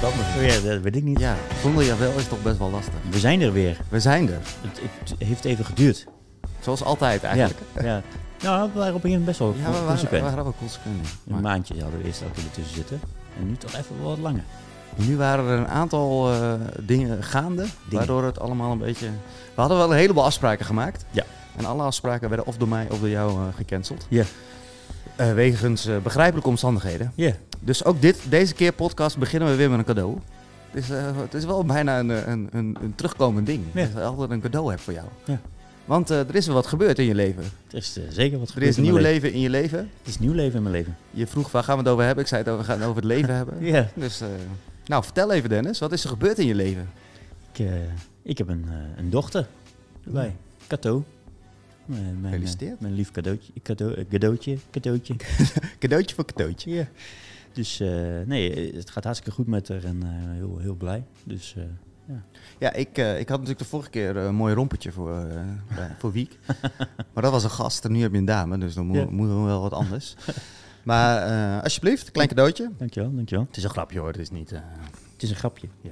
anders? Oh ja, dat weet ik niet. Ja, zonder Jawel is toch best wel lastig. We zijn er weer. We zijn er. Het heeft even geduurd. Zoals altijd eigenlijk. Ja. Nou, we waren op een gegeven moment best wel Ja, we consequent. waren wel consequent. Een maandje hadden we eerst elke keer ertussen zitten. En nu toch even wat langer. Nu waren er een aantal dingen gaande, waardoor het allemaal een beetje... We hadden wel een heleboel afspraken gemaakt. Ja. En alle afspraken werden of door mij of door jou gecanceld. Ja. Wegens begrijpelijke omstandigheden. Ja. Dus ook deze keer podcast beginnen we weer met een cadeau. Het is wel bijna een terugkomend ding. Ja. Dat ik altijd een cadeau heb voor jou. Ja. Want er is wel wat gebeurd in je leven. Er is zeker wat Er gebeurd is in nieuw mijn leven in je leven. Het is nieuw leven in mijn leven. Je vroeg waar gaan we het over hebben. Ik zei we gaan het over het leven hebben. Ja. Dus nou, vertel even Dennis. Wat is er gebeurd in je leven? Ik heb een dochter erbij. Cadeau. Gefeliciteerd. Mijn lief cadeautje. Cadeautje. Cadeautje voor cadeautje. Ja. Dus nee, het gaat hartstikke goed met haar en heel, heel blij. Dus ja. Ja, ik had natuurlijk de vorige keer een mooi rompertje voor Wiek. Maar dat was een gast en nu heb je een dame, dus dan moeten we wel wat anders. Maar alsjeblieft, een klein cadeautje. Dankjewel. Het is een grapje hoor, het is niet... Het is een grapje. Ja.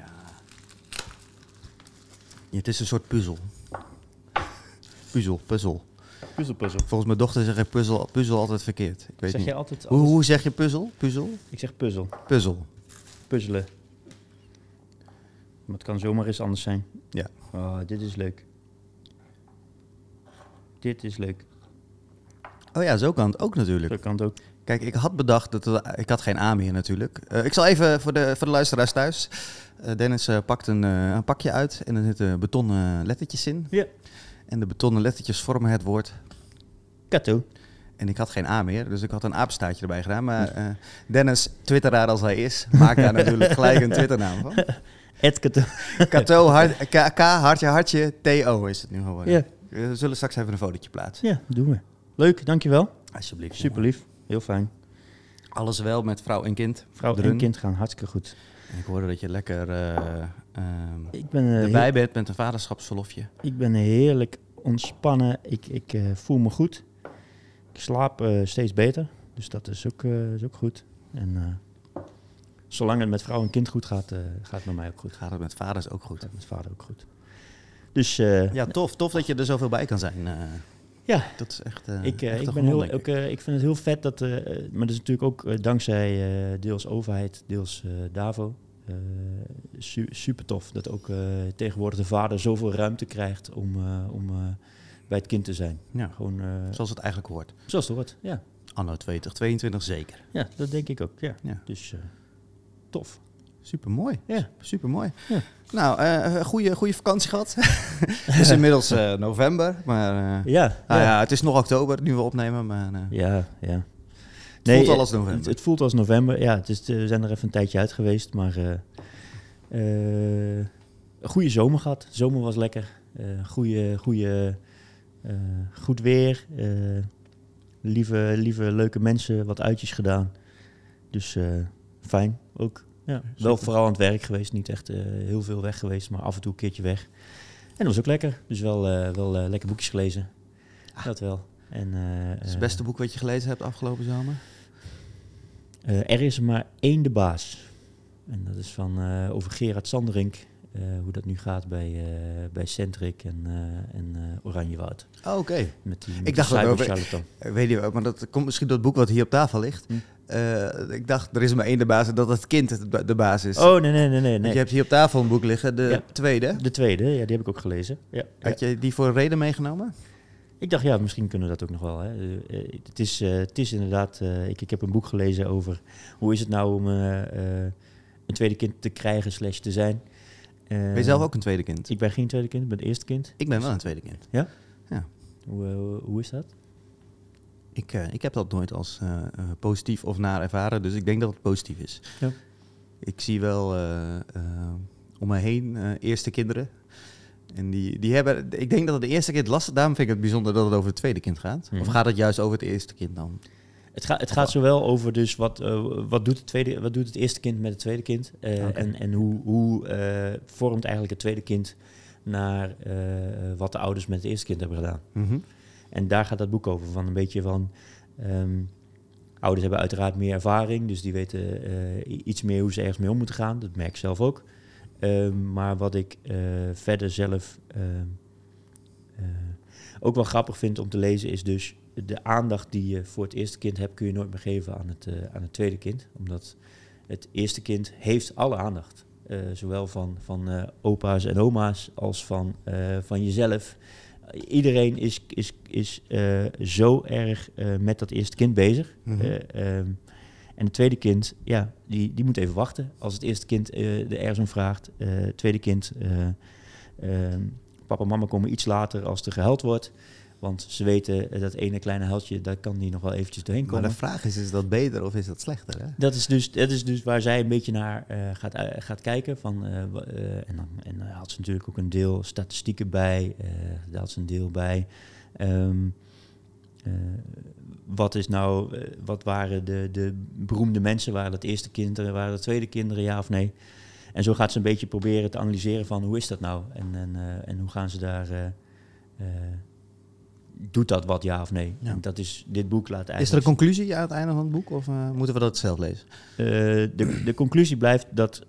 Het is een soort puzzel. Puzzel. Puzzel. Volgens mijn dochter zeg ik puzzel altijd verkeerd. Ik weet Zeg niet. je altijd... Hoe zeg je puzzel? Ik zeg puzzel. Puzzel. Puzzelen. Maar het kan zomaar eens anders zijn. Ja. Oh, dit is leuk. Dit is leuk. Oh ja, zo kan het ook natuurlijk. Zo kan het ook. Kijk, ik had bedacht ik had geen A meer natuurlijk. Ik zal even voor de luisteraars thuis. Dennis pakt een pakje uit en er zitten betonnen lettertjes in. Ja. En de betonnen lettertjes vormen het woord Cadeau. En ik had geen A meer, dus ik had een apenstaartje erbij gedaan. Maar Dennis, twitteraar als hij is, maakt daar natuurlijk gelijk een Twitternaam van. Cadeau. Kato, K, hartje, T-O is het nu geworden. Ja. We zullen straks even een fotootje plaatsen. Ja, doen we. Leuk, dankjewel. Alsjeblieft. Super lief. Heel fijn. Alles wel met vrouw en kind. Vrouw en kind gaan hartstikke goed. En ik hoorde dat je lekker ik ben, erbij bent met een vaderschapsverlofje. Ik ben heerlijk ontspannen. Ik voel me goed. Ik slaap steeds beter. Dus dat is ook goed. En zolang het met vrouw en kind goed gaat, gaat het met mij ook goed. Gaat het met vaders ook goed? Gaat het met vader ook goed. Dus, ja, tof dat je er zoveel bij kan zijn. Ja, dat is echt. Ik vind het heel vet dat, maar dat is natuurlijk ook dankzij deels overheid, deels Davo. Super tof dat ook tegenwoordig de vader zoveel ruimte krijgt om bij het kind te zijn. Ja, gewoon, zoals het eigenlijk hoort. Zoals het hoort, ja. Anno 2022 zeker. Ja, dat denk ik ook, ja. Dus tof. Supermooi. Ja. Supermooi. Ja. Nou, goede vakantie gehad. Het is inmiddels november, maar het is nog oktober nu we opnemen. Maar, ja. Het voelt al als november. Het voelt als november, ja. We zijn er even een tijdje uit geweest, maar een goede zomer gehad. De zomer was lekker. Goed weer. Lieve, leuke mensen, wat uitjes gedaan. Dus fijn ook. Ja, wel vooral aan het werk geweest, niet echt heel veel weg geweest, maar af en toe een keertje weg. En dat was ook lekker, dus wel lekker boekjes gelezen. Dat wel. En, het is het beste boek wat je gelezen hebt afgelopen zomer? Er is er maar één de baas. En dat is over Gerard Sanderink, hoe dat nu gaat bij Centric en Oranjewoud. Oh, oké. Ik dacht dat weet je, maar dat komt misschien door het boek wat hier op tafel ligt. Ik dacht, er is maar één de baas en dat het kind de baas is. Oh, nee. Je hebt hier op tafel een boek liggen, de tweede. De tweede, ja, die heb ik ook gelezen. Ja. Had je die voor een reden meegenomen? Ik dacht, ja, misschien kunnen we dat ook nog wel. Hè. Het is inderdaad, ik heb een boek gelezen over hoe is het nou om een tweede kind te krijgen / te zijn. Ben je zelf ook een tweede kind? Ik ben geen tweede kind, ik ben het eerste kind. Ik ben wel een tweede kind. Ja? Ja. Hoe is dat? Ik heb dat nooit als positief of naar ervaren, dus ik denk dat het positief is. Ja. Ik zie wel om me heen eerste kinderen. En die hebben, ik denk dat het de eerste kind lastig, daarom vind ik het bijzonder dat het over het tweede kind gaat. Of gaat het juist over het eerste kind dan? Het gaat zowel over dus wat doet het eerste kind met het tweede kind. En hoe vormt eigenlijk het tweede kind naar wat de ouders met het eerste kind hebben gedaan. Mm-hmm. En daar gaat dat boek over, van een beetje van Ouders hebben uiteraard meer ervaring, dus die weten iets meer hoe ze ergens mee om moeten gaan. Dat merk ik zelf ook. Maar wat ik verder zelf ook wel grappig vind om te lezen is dus de aandacht die je voor het eerste kind hebt kun je nooit meer geven aan het tweede kind. Omdat het eerste kind heeft alle aandacht. Zowel van opa's en oma's als van jezelf. Iedereen is zo erg met dat eerste kind bezig. Mhm. En het tweede kind, ja, die moet even wachten. Als het eerste kind er ergens om vraagt. Het tweede kind, papa en mama komen iets later als er gehuild wordt. Want ze weten dat ene kleine huiltje, daar kan die nog wel eventjes doorheen komen. Maar de vraag is dat beter of is dat slechter? Hè? Dat is dus waar zij een beetje naar gaat kijken. En dan had ze natuurlijk ook een deel statistieken bij. Daar had ze een deel bij. Wat waren de beroemde mensen? Waren dat eerste kinderen? Waren dat tweede kinderen? Ja of nee? En zo gaat ze een beetje proberen te analyseren van hoe is dat nou? En hoe gaan ze daar... doet dat wat, ja of nee? Ja. En dat is, dit boek laat eigenlijk... Is er een conclusie aan het einde van het boek of moeten we dat zelf lezen? De conclusie blijft dat...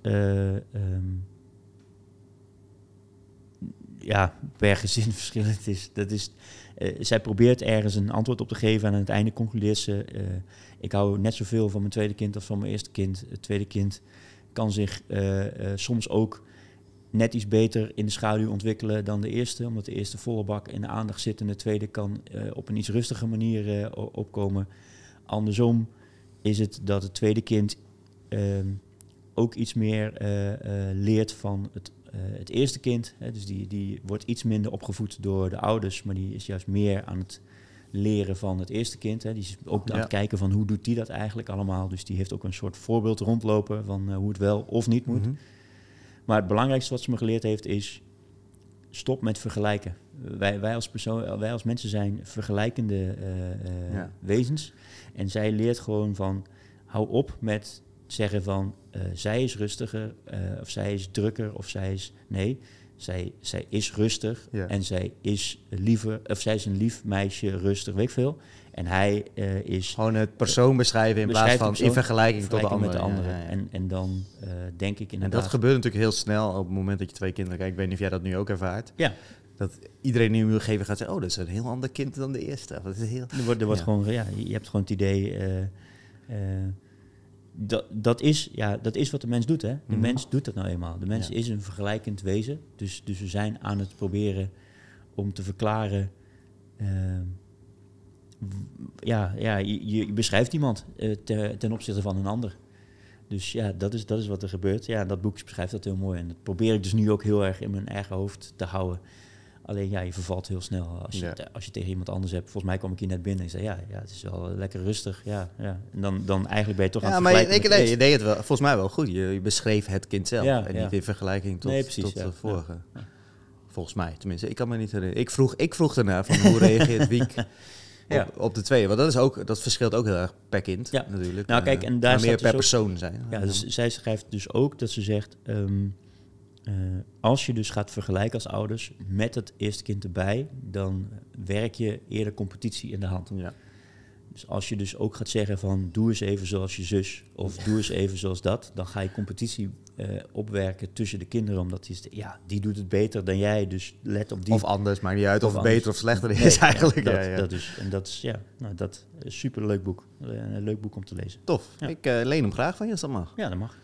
per gezin verschillend is. Zij probeert ergens een antwoord op te geven en aan het einde concludeert ze... ik hou net zoveel van mijn tweede kind als van mijn eerste kind. Het tweede kind kan zich soms ook net iets beter in de schaduw ontwikkelen dan de eerste. Omdat de eerste volle bak in de aandacht zit en de tweede kan op een iets rustige manier opkomen. Andersom is het dat het tweede kind ook iets meer leert van het eerste kind. Hè, dus die wordt iets minder opgevoed door de ouders, maar die is juist meer aan het leren van het eerste kind. Hè. Die is ook aan het kijken van hoe doet die dat eigenlijk allemaal. Dus die heeft ook een soort voorbeeld rondlopen van hoe het wel of niet moet. Mm-hmm. Maar het belangrijkste wat ze me geleerd heeft is... stop met vergelijken. Wij als mensen zijn vergelijkende wezens. En zij leert gewoon van... hou op met zeggen van... zij is rustiger, of zij is drukker, of zij is... Nee, zij is rustig en zij is liever... of zij is een lief meisje, rustig, weet ik veel. En hij is... Gewoon het persoon beschrijven in plaats van in vergelijking tot de andere. Met de andere. Ja. En dan denk ik inderdaad... En dat gebeurt natuurlijk heel snel op het moment dat je twee kinderen kijkt. Ik weet niet of jij dat nu ook ervaart. Ja. Dat iedereen die een omgeving gaat zeggen... oh, dat is een heel ander kind dan de eerste. Dat is heel... Er wordt gewoon... Ja, je hebt gewoon het idee... Dat is wat de mens doet, hè. De mens doet dat nou eenmaal. De mens is een vergelijkend wezen. Dus we zijn aan het proberen om te verklaren... je beschrijft iemand ten opzichte van een ander. Dus ja, dat is wat er gebeurt. Ja, dat boek beschrijft dat heel mooi. En dat probeer ik dus nu ook heel erg in mijn eigen hoofd te houden. Alleen ja, je vervalt heel snel als je tegen iemand anders hebt. Volgens mij kwam ik hier net binnen en ik zei, ja, het is wel lekker rustig. Ja. En dan eigenlijk ben je toch aan het vergelijken. Maar je deed het wel, volgens mij wel goed. Je beschreef het kind zelf en niet in vergelijking tot de vorige. Ja. Volgens mij, tenminste. Ik kan me niet herinneren. Ik vroeg daarna van hoe reageert Wiek op de tweede. Want dat verschilt ook heel erg per kind natuurlijk. Nou, kijk, en daar meer per dus persoon zijn. Ja, dus zij schrijft dus ook dat ze zegt... als je dus gaat vergelijken als ouders met het eerste kind erbij... dan werk je eerder competitie in de hand. Ja. Dus als je dus ook gaat zeggen van... doe eens even zoals je zus of doe eens even zoals dat... dan ga je competitie opwerken tussen de kinderen. Omdat die doet het beter dan jij, dus let op die. Of anders, maakt niet uit of het beter of slechter is eigenlijk. Dat is een superleuk boek. Een leuk boek om te lezen. Tof. Ja. Ik leen hem graag van je als dat mag. Ja, dat mag.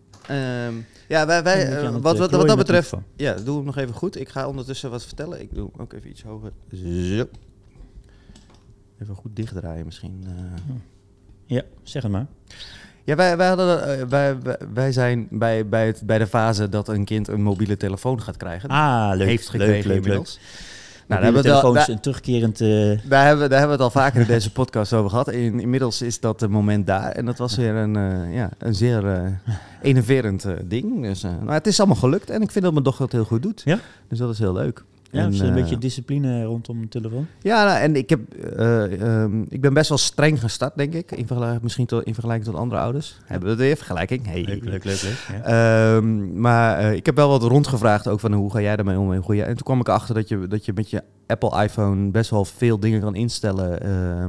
Wat dat betreft... Ja, doe hem nog even goed. Ik ga ondertussen wat vertellen. Ik doe ook even iets hoger. Zo. Even goed dichtdraaien misschien. Ja, zeg het maar. Ja, wij zijn bij de fase dat een kind een mobiele telefoon gaat krijgen. Leuk. Heeft gekregen inmiddels. Nou, daar hebben we een terugkerend... Daar hebben we het al vaker in deze podcast over gehad. Inmiddels is dat moment daar. En dat was weer een zeer enerverend ding. Dus, maar het is allemaal gelukt. En ik vind dat mijn dochter het heel goed doet. Ja? Dus dat is heel leuk. Ja, en, een beetje discipline rondom de telefoon. Ja, en ik ben best wel streng gestart, denk ik. In vergelijking tot andere ouders. Hebben we het weer, vergelijking. Hey. Leuk. Ja. Maar ik heb wel wat rondgevraagd ook van hoe ga jij daarmee om? En toen kwam ik erachter dat je met je Apple iPhone best wel veel dingen kan instellen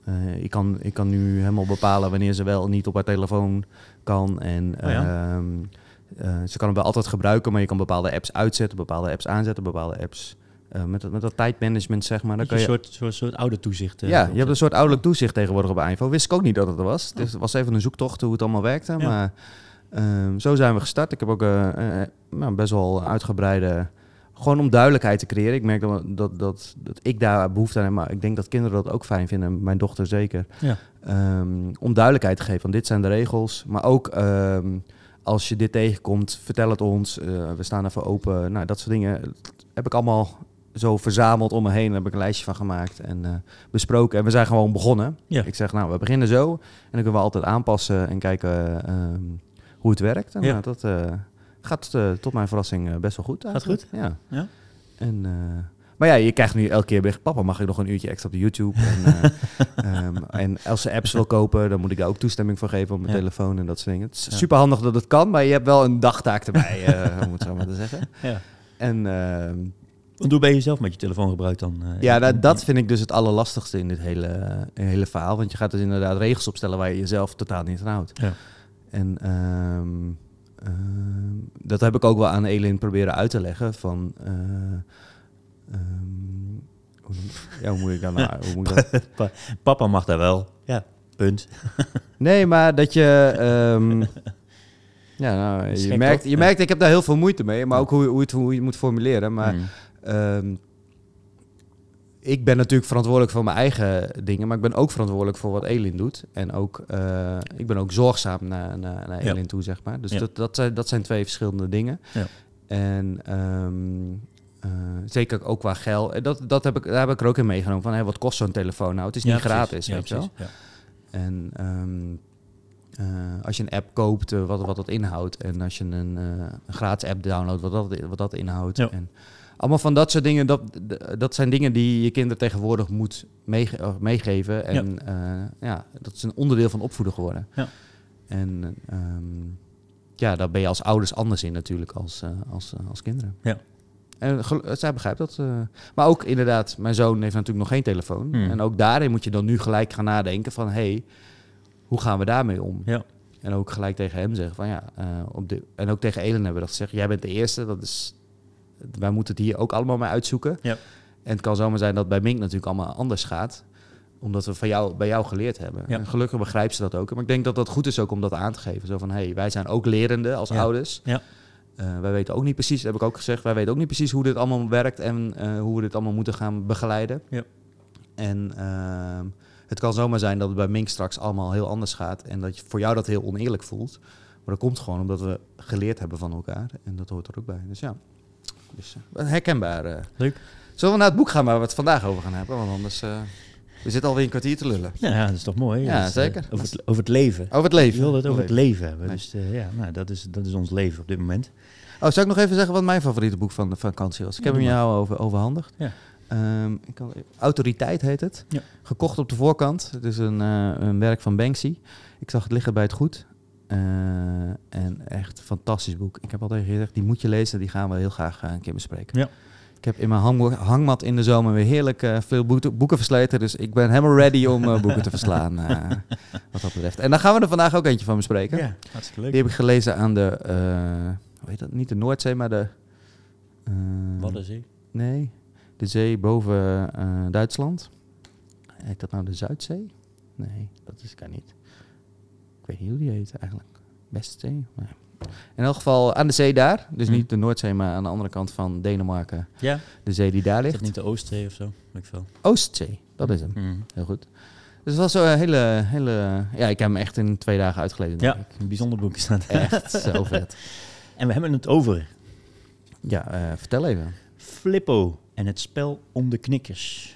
Ik kan nu helemaal bepalen wanneer ze wel niet op haar telefoon kan. En ze kan hem wel altijd gebruiken, maar je kan bepaalde apps uitzetten, bepaalde apps aanzetten, bepaalde apps... met dat tijdmanagement, zeg maar. Dan kan je een soort oude toezicht. je hebt een soort ouderlijk toezicht tegenwoordig op iPhone. Wist ik ook niet dat het er was. Het was even een zoektocht hoe het allemaal werkte. Ja. Maar zo zijn we gestart. Ik heb ook best wel uitgebreide... Gewoon om duidelijkheid te creëren. Ik merk dat ik daar behoefte aan heb. Maar ik denk dat kinderen dat ook fijn vinden. Mijn dochter zeker. Ja. Om duidelijkheid te geven. Want dit zijn de regels. Maar ook... als je dit tegenkomt, vertel het ons. We staan even open. Nou, dat soort dingen heb ik allemaal zo verzameld om me heen. Daar heb ik een lijstje van gemaakt en besproken. En we zijn gewoon begonnen. Ja. Ik zeg, we beginnen zo. En dan kunnen we altijd aanpassen en kijken hoe het werkt. En dat gaat tot mijn verrassing best wel goed. Eigenlijk. Gaat goed? Ja. En... maar je krijgt nu elke keer bericht... Papa, mag ik nog een uurtje extra op de YouTube? En als ze apps wil kopen... dan moet ik daar ook toestemming voor geven op mijn telefoon en dat soort dingen. Het is super handig dat het kan... maar je hebt wel een dagtaak erbij, om het zo maar te zeggen. Ja. En... Want hoe ben je zelf met je telefoon gebruikt dan? Dat vind ik dus het allerlastigste in dit hele verhaal. Want je gaat dus inderdaad regels opstellen... waar je jezelf totaal niet aan houdt. Ja. En... dat heb ik ook wel aan Elin proberen uit te leggen... van... hoe moet ik dan Papa mag daar wel. Ja, punt. Nee, maar dat je... je merkt, ik heb daar heel veel moeite mee. Maar ook hoe je het moet formuleren. Maar ik ben natuurlijk verantwoordelijk voor mijn eigen dingen. Maar ik ben ook verantwoordelijk voor wat Elin doet. En ook, ik ben ook zorgzaam naar Elin toe, zeg maar. Dus dat zijn twee verschillende dingen. Ja. En... zeker ook qua geld. Daar heb ik er ook in meegenomen. Van, wat kost zo'n telefoon nou? Het is niet gratis, weet je wel. Ja. En als je een app koopt, wat dat inhoudt. En als je een gratis app downloadt, wat dat inhoudt. Ja. En allemaal van dat soort dingen. Dat zijn dingen die je kinderen tegenwoordig moet meegeven. En dat is een onderdeel van opvoeden geworden. Ja. En daar ben je als ouders anders in natuurlijk als kinderen. Ja. En zij begrijpt dat. Maar ook inderdaad, mijn zoon heeft natuurlijk nog geen telefoon. En ook daarin moet je dan nu gelijk gaan nadenken van... hoe gaan we daarmee om? Ja. En ook gelijk tegen hem zeggen van en ook tegen Elin hebben we dat gezegd. Jij bent de eerste, wij moeten het hier ook allemaal mee uitzoeken. Ja. En het kan zomaar zijn dat bij Mink natuurlijk allemaal anders gaat. Omdat we bij jou geleerd hebben. Ja. En gelukkig begrijpt ze dat ook. Maar ik denk dat dat goed is ook om dat aan te geven. Zo van, wij zijn ook lerende als ouders. Ja. Wij weten ook niet precies, heb ik ook gezegd... wij weten ook niet precies hoe dit allemaal werkt... en hoe we dit allemaal moeten gaan begeleiden. Ja. En het kan zomaar zijn dat het bij Mink straks allemaal heel anders gaat... en dat je voor jou dat heel oneerlijk voelt. Maar dat komt gewoon omdat we geleerd hebben van elkaar. En dat hoort er ook bij. Dus herkenbaar. Leuk. Zullen we naar het boek gaan waar we het vandaag over gaan hebben? Want anders... we zitten alweer een kwartier te lullen. Ja, dat is toch mooi? Ja, dus, zeker. Over het leven. Over het leven. Je wilde het over het leven hebben. Nee. Dus dat is ons leven op dit moment. Oh, zou ik nog even zeggen wat mijn favoriete boek van de vakantie was? Ik heb hem jou overhandigd. Ja. Autoriteit heet het. Ja. Gekocht op de voorkant. Het is een werk van Banksy. Ik zag het liggen bij het goed. En echt een fantastisch boek. Ik heb altijd gezegd, die moet je lezen. Die gaan we heel graag een keer bespreken. Ja. Ik heb in mijn hangmat in de zomer weer heerlijk veel boeken versleten. Dus ik ben helemaal ready om boeken te verslaan. Wat dat betreft. En daar gaan we er vandaag ook eentje van bespreken. Ja, hartstikke leuk. Die heb ik gelezen aan de... hoe heet dat? Niet de Noordzee, maar de... Waddenzee? Nee, de zee boven Duitsland. Heet dat nou de Zuidzee? Nee, dat is kan niet. Ik weet niet hoe die heet eigenlijk. Westzee? Maar... In elk geval aan de zee daar. Dus niet de Noordzee, maar aan de andere kant van Denemarken. Ja. De zee die daar ligt. Is dat niet de Oostzee of zo? Oostzee, dat is hem. Heel goed. Dus het was zo een hele... Ja, ik heb hem echt in 2 dagen uitgelezen. Ja, een bijzonder boek is dat. Echt zo vet. En we hebben het over... Ja, vertel even. Flippo en het spel om de knikkers.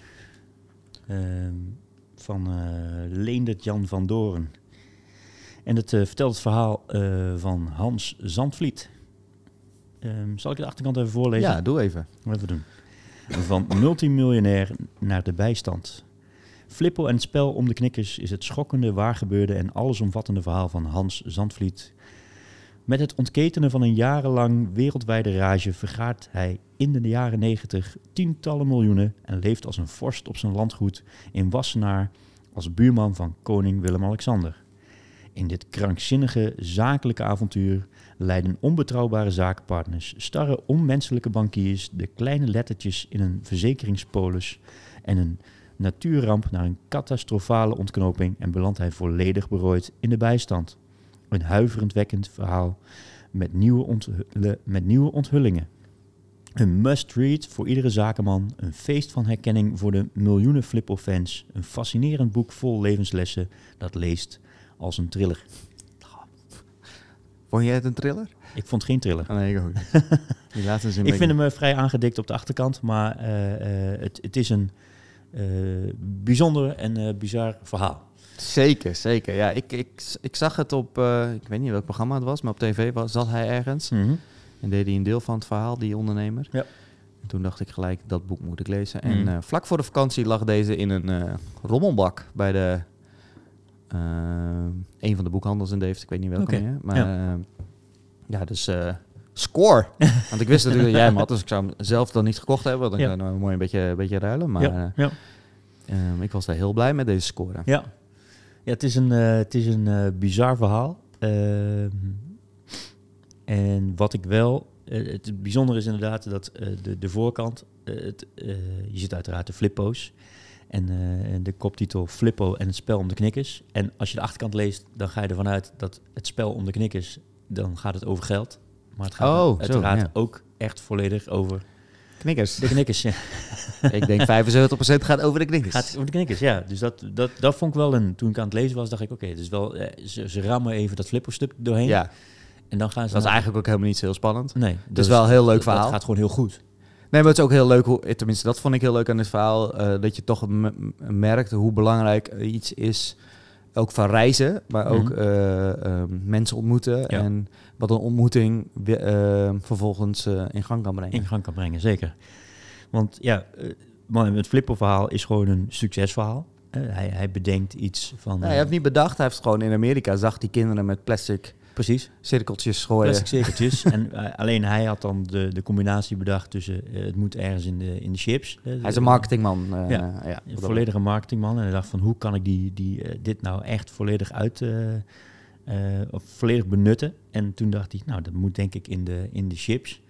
Van Leendert Jan van Doorn. En het vertelt het verhaal van Hans Zandvliet. Zal ik de achterkant even voorlezen? Ja, doe even. Even doen. Van multimiljonair naar de bijstand. Flippo en het spel om de knikkers is het schokkende, waargebeurde en allesomvattende verhaal van Hans Zandvliet. Met het ontketenen van een jarenlang wereldwijde rage vergaart hij in de jaren 90 tientallen miljoenen en leeft als een vorst op zijn landgoed in Wassenaar als buurman van koning Willem-Alexander. In dit krankzinnige zakelijke avontuur leiden onbetrouwbare zakenpartners, starre onmenselijke bankiers, de kleine lettertjes in een verzekeringspolis en een natuurramp naar een catastrofale ontknoping en belandt hij volledig berooid in de bijstand. Een huiverendwekkend verhaal met nieuwe onthullingen. Een must-read voor iedere zakenman, een feest van herkenning voor de miljoenen Flippo-fans, een fascinerend boek vol levenslessen dat leest als een thriller. Vond jij het een thriller? Ik vond het geen thriller. Oh, nee, ik ook niet. Die laatste zin Ik vind hem vrij aangedikt op de achterkant, maar het is een bijzonder en bizar verhaal. Zeker, zeker. Ja, ik zag het op, ik weet niet welk programma het was, maar op tv zat hij ergens. Mm-hmm. En deed hij een deel van het verhaal, die ondernemer. Ja. En toen dacht ik gelijk, dat boek moet ik lezen. En vlak voor de vakantie lag deze in een rommelbak bij een van de boekhandels in Deventer. Ik weet niet welke meer. Maar dus score. Want ik wist natuurlijk dat jij hem had, dus ik zou hem zelf dan niet gekocht hebben. Want dan kan ik mooi een beetje ruilen. Maar ik was daar heel blij met deze score. Ja, het is een bizar verhaal. En wat ik wel... het bijzondere is inderdaad dat de voorkant... je ziet uiteraard de flippo's. En de koptitel Flippo en het spel om de knikkers. En als je de achterkant leest, dan ga je ervan uit dat het spel om de knikkers... dan gaat het over geld. Maar het gaat uiteraard ook echt volledig over... Knikkers. De knikkers, ja. Ik denk 75% gaat over de knikkers. Gaat over de knikkers, ja. Dus dat vond ik wel een... Toen ik aan het lezen was, dacht ik... Oké, dus wel... Ze rammen even dat Flippo-stuk doorheen. Ja. En dan gaan ze... Dat is eigenlijk ook helemaal niet zo heel spannend. Nee. Het is wel een heel leuk verhaal. Het gaat gewoon heel goed. Nee, maar het is ook heel leuk... Tenminste, dat vond ik heel leuk aan dit verhaal. Dat je toch merkt hoe belangrijk iets is... Ook van reizen, maar ook mensen ontmoeten. Ja. En wat een ontmoeting vervolgens in gang kan brengen. In gang kan brengen, zeker. Want ja, het Flippo-verhaal is gewoon een succesverhaal. Hij bedenkt iets van... hij heeft niet bedacht. Hij heeft gewoon in Amerika... zag die kinderen met plastic... Precies. Cirkeltjes gooien. Plastic cirkeltjes. En alleen hij had dan de combinatie bedacht tussen... het moet ergens in de chips. Hij is een marketingman. Een volledige marketingman. En hij dacht van hoe kan ik dit nou echt volledig of volledig benutten. En toen dacht hij, nou dat moet denk ik in de chips.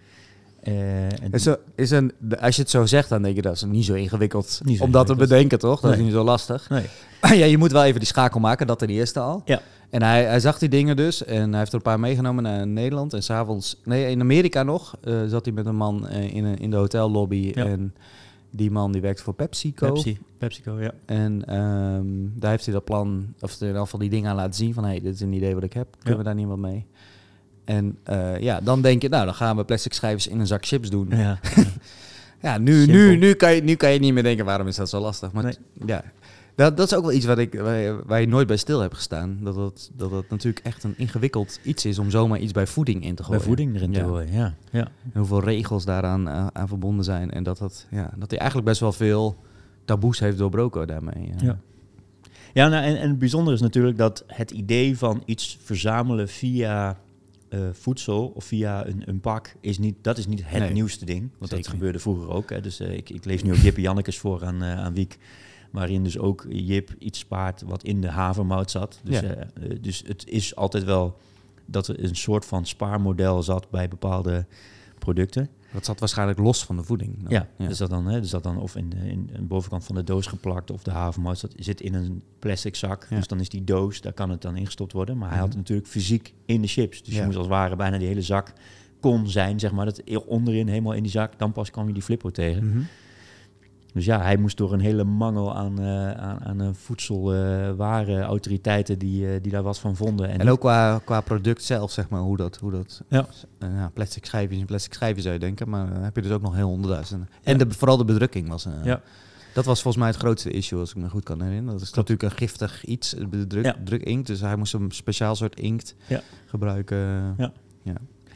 Als je het zo zegt, dan denk je dat is niet zo ingewikkeld om dat te bedenken, toch? Dat is niet zo lastig. Nee. Ja, je moet wel even die schakel maken, dat ten eerste al. Ja. En hij zag die dingen dus en hij heeft er een paar meegenomen naar Nederland. En 's avonds, in Amerika nog, zat hij met een man in de hotellobby. Ja. En die man die werkt voor PepsiCo. PepsiCo, ja. En daar heeft hij dat plan, of in ieder geval die dingen aan laten zien van... dit is een idee wat ik heb, kunnen we daar niet wat mee? En dan denk je, nou, dan gaan we plastic schijfjes in een zak chips doen. Ja, ja nu kan je niet meer denken, waarom is dat zo lastig? Maar ja, dat is ook wel iets waar je nooit bij stil hebt gestaan. Dat natuurlijk echt een ingewikkeld iets is om zomaar iets bij voeding in te gooien. Bij voeding erin te gooien, ja. En hoeveel regels daaraan aan verbonden zijn. En dat hij eigenlijk best wel veel taboes heeft doorbroken daarmee. Ja, nou, en het bijzondere is natuurlijk dat het idee van iets verzamelen via... voedsel of via een pak is niet het nieuwste ding. Want dat gebeurde vroeger ook. Hè. Dus ik lees nu ook Jip en Jannekes voor aan Wiek. Waarin dus ook Jip iets spaart wat in de havermout zat. Dus, dus het is altijd wel dat er een soort van spaarmodel zat bij bepaalde producten. Dat zat waarschijnlijk los van de voeding. Ja. Dus dat dan of in de bovenkant van de doos geplakt of de havermout zit in een plastic zak. Ja. Dus dan is die doos, daar kan het dan ingestopt worden. Maar hij had het natuurlijk fysiek in de chips. Dus je moest als het ware bijna die hele zak kon zijn, zeg maar. Dat onderin helemaal in die zak, dan pas kwam je die Flippo tegen. Mm-hmm. Dus ja, hij moest door een hele mangel aan voedselwaren, autoriteiten die daar wat van vonden. En ook qua product zelf, zeg maar, hoe dat plastic schijfjes zou je denken, maar dan heb je dus ook nog heel honderdduizenden. En vooral de bedrukking was dat was volgens mij het grootste issue, als ik me goed kan herinneren. Dat is natuurlijk een giftig iets, druk inkt, dus hij moest een speciaal soort inkt gebruiken. Ja.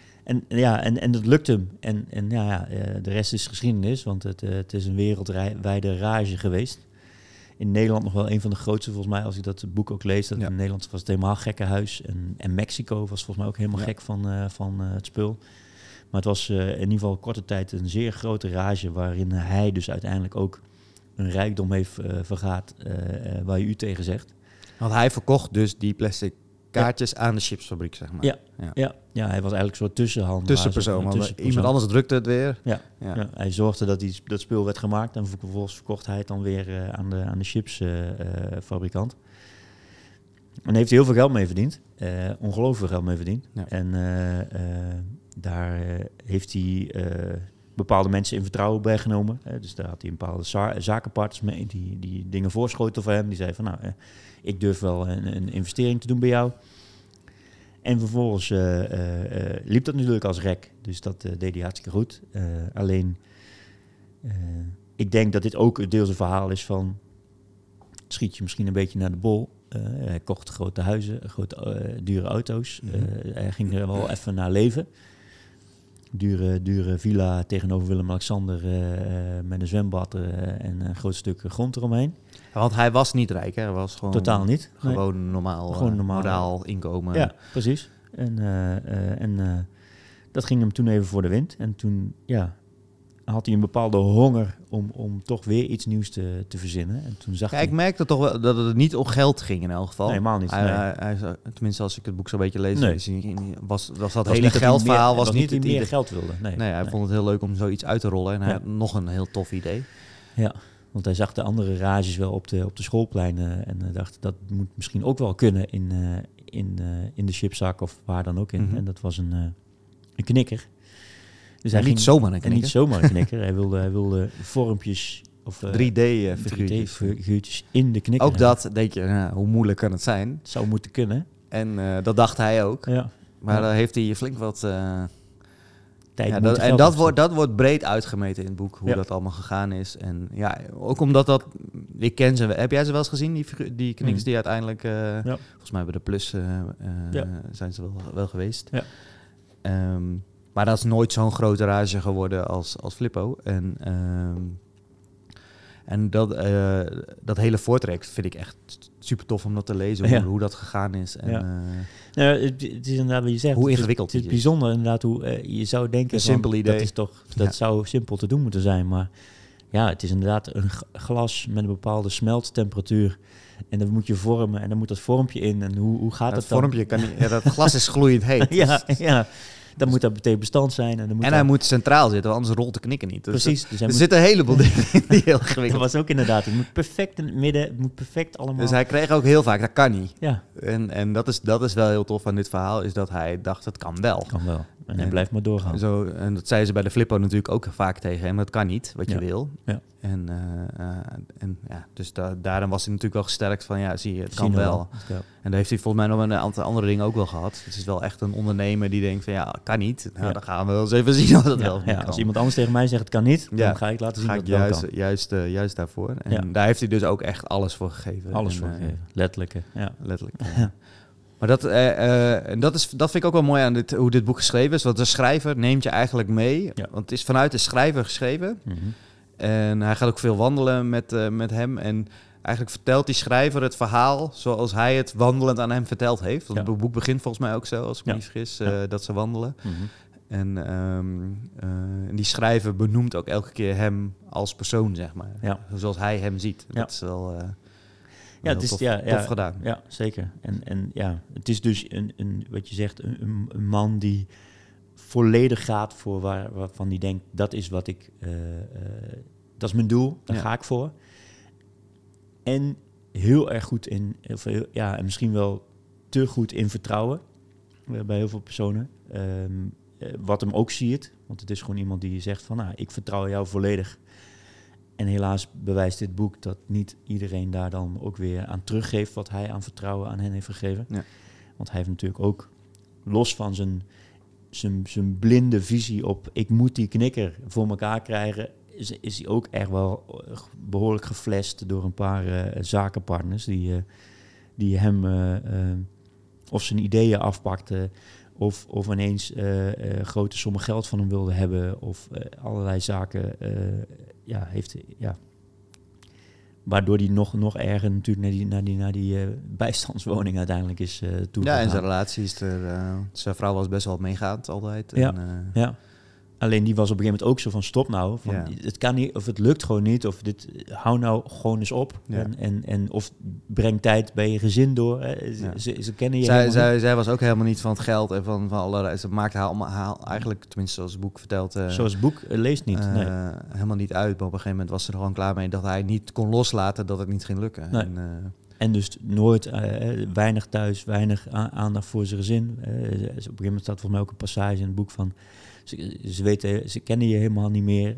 En dat lukt hem. En de rest is geschiedenis, want het is een wereldwijde rage geweest. In Nederland nog wel een van de grootste, volgens mij, als ik dat boek ook lees. Dat in Nederland was het helemaal gekkenhuis. En Mexico was volgens mij ook helemaal gek van het spul. Maar het was in ieder geval korte tijd een zeer grote rage, waarin hij dus uiteindelijk ook een rijkdom heeft vergaat waar je u tegen zegt. Want hij verkocht dus die plastic kaartjes aan de chipsfabriek, zeg maar. Ja, hij was eigenlijk een soort tussenhand. Tussenpersoon. Iemand anders drukte het weer. Ja. Hij zorgde dat spul werd gemaakt en vervolgens verkocht hij het dan weer aan de chipsfabrikant. En heeft hij heel veel geld mee verdiend. Ongelooflijk veel geld mee verdiend. Ja. En daar heeft hij bepaalde mensen in vertrouwen bij genomen. Dus daar had hij een bepaalde zakenpartners mee die dingen voorschoten voor hem. Die zei van ik durf wel een investering te doen bij jou. En vervolgens liep dat natuurlijk als rek. Dus dat deed hij hartstikke goed. Alleen, ik denk dat dit ook deels een verhaal is van... schiet je misschien een beetje naar de bol. Hij kocht grote huizen, dure auto's. Hij ging er wel even naar leven. Dure villa tegenover Willem-Alexander met een zwembad en een groot stuk grond eromheen. Want hij was niet rijk, hè? Hij was gewoon... Totaal niet. Gewoon normaal modaal inkomen. Ja, precies. En dat ging hem toen even voor de wind. En toen had hij een bepaalde honger om toch weer iets nieuws te verzinnen. En toen zag ik merkte toch wel dat het niet om geld ging in elk geval. Nee, helemaal niet. Hij, tenminste, als ik het boek zo'n beetje lees, was dat hele geldverhaal was niet dat hij meer geld wilde. Nee, hij vond het heel leuk om zoiets uit te rollen. En hij had nog een heel tof idee. Ja, want hij zag de andere rages wel op de schoolpleinen en dacht dat moet misschien ook wel kunnen in de chipzak of waar dan ook in. Mm-hmm. En dat was een knikker. Dus hij niet zomaar een knikker. En niet zomaar een knikker. Hij wilde vormpjes of 3D-figuurtjes in de knikker. Ook dat denk je, hoe moeilijk kan het zijn? Het zou moeten kunnen. En dat dacht hij ook. Ja. Maar daar heeft hij flink wat tijd en dat wordt breed uitgemeten in het boek, hoe dat allemaal gegaan is. En ja, ook omdat ik ken ze. Heb jij ze wel eens gezien, die knikkers die uiteindelijk, volgens mij bij de Plus zijn ze wel geweest. Ja. Maar dat is nooit zo'n grote rage geworden als Flippo. En dat hele voortrek vind ik echt super tof om dat te lezen, hoe dat gegaan is. En, het is inderdaad wat je zegt. Hoe ingewikkeld het is bijzonder inderdaad hoe je zou denken... Een simpel idee. Dat zou simpel te doen moeten zijn, maar ja, het is inderdaad een glas met een bepaalde smelttemperatuur. En dan moet je vormen en dan moet dat vormpje in. En hoe gaat dat dan? Vormpje kan niet, dat glas is gloeiend heet. Ja. Dan moet dat meteen bestand zijn. En hij moet centraal zitten, want anders rolt de knikker niet. Dus precies. Dus er zitten een heleboel dingen die heel ingewikkeld. Dat was ook inderdaad. Het moet perfect in het midden. Het moet perfect allemaal. Dus hij kreeg ook heel vaak, dat kan niet. Ja. En dat is wel heel tof aan dit verhaal, is dat hij dacht, het kan wel. Kan wel. En hij blijft maar doorgaan. En dat zeiden ze bij de Flippo natuurlijk ook vaak tegen hem. Dat kan niet, wat je wil. Ja. Dus daarom was hij natuurlijk wel gesterkt van, zie je, het kan wel. Ja. En daar heeft hij volgens mij nog een aantal andere dingen ook wel gehad. Het is wel echt een ondernemer die denkt van, kan niet. Nou, dan gaan we wel eens even zien of dat wel kan. Als iemand anders tegen mij zegt, het kan niet, dan ga ik laten zien dat het wel kan. Juist daarvoor. En daar heeft hij dus ook echt alles voor gegeven. Alles voor gegeven, letterlijk. Letterlijk. Maar dat vind ik ook wel mooi aan hoe dit boek geschreven is. Want de schrijver neemt je eigenlijk mee. Ja. Want het is vanuit de schrijver geschreven. Mm-hmm. En hij gaat ook veel wandelen met hem. En eigenlijk vertelt die schrijver het verhaal zoals hij het wandelend aan hem verteld heeft. Want het boek begint volgens mij ook zo, als ik me niet vergis, dat ze wandelen. Mm-hmm. En die schrijver benoemt ook elke keer hem als persoon, zeg maar. Ja. Zoals hij hem ziet. Dat is wel... het is tof gedaan. Ja, zeker. En het is dus wat je zegt, een man die volledig gaat voor waarvan die denkt, dat is wat ik, dat is mijn doel, daar ga ik voor. En heel erg goed in, en misschien wel te goed in vertrouwen bij heel veel personen. Wat hem ook ziet, want het is gewoon iemand die zegt van, ik vertrouw jou volledig. En helaas bewijst dit boek dat niet iedereen daar dan ook weer aan teruggeeft wat hij aan vertrouwen aan hen heeft gegeven. Ja. Want hij heeft natuurlijk ook, los van zijn blinde visie op ik moet die knikker voor elkaar krijgen, is hij ook echt wel behoorlijk geflasht door een paar zakenpartners die hem of zijn ideeën afpakten of ineens grote sommen geld van hem wilden hebben of allerlei zaken waardoor hij nog erger natuurlijk naar die bijstandswoning uiteindelijk is toegegaan. Ja, en zijn relatie is zijn vrouw was best wel meegaand altijd. Ja. Alleen die was op een gegeven moment ook zo van stop nou. Van, het kan niet, of het lukt gewoon niet. Of hou nou gewoon eens op. Ja. En of breng tijd bij je gezin door. Ze kennen je zij was ook helemaal niet van het geld en van allerlei. Ze maakte haar eigenlijk, tenminste zoals het boek vertelt... zoals het boek leest niet. Nee. Helemaal niet uit. Maar op een gegeven moment was ze er gewoon klaar mee dat hij niet kon loslaten dat het niet ging lukken. Nee. En dus nooit weinig thuis, weinig aandacht voor zijn gezin. Op een gegeven moment staat volgens mij ook een passage in het boek van... Ze kennen je helemaal niet meer.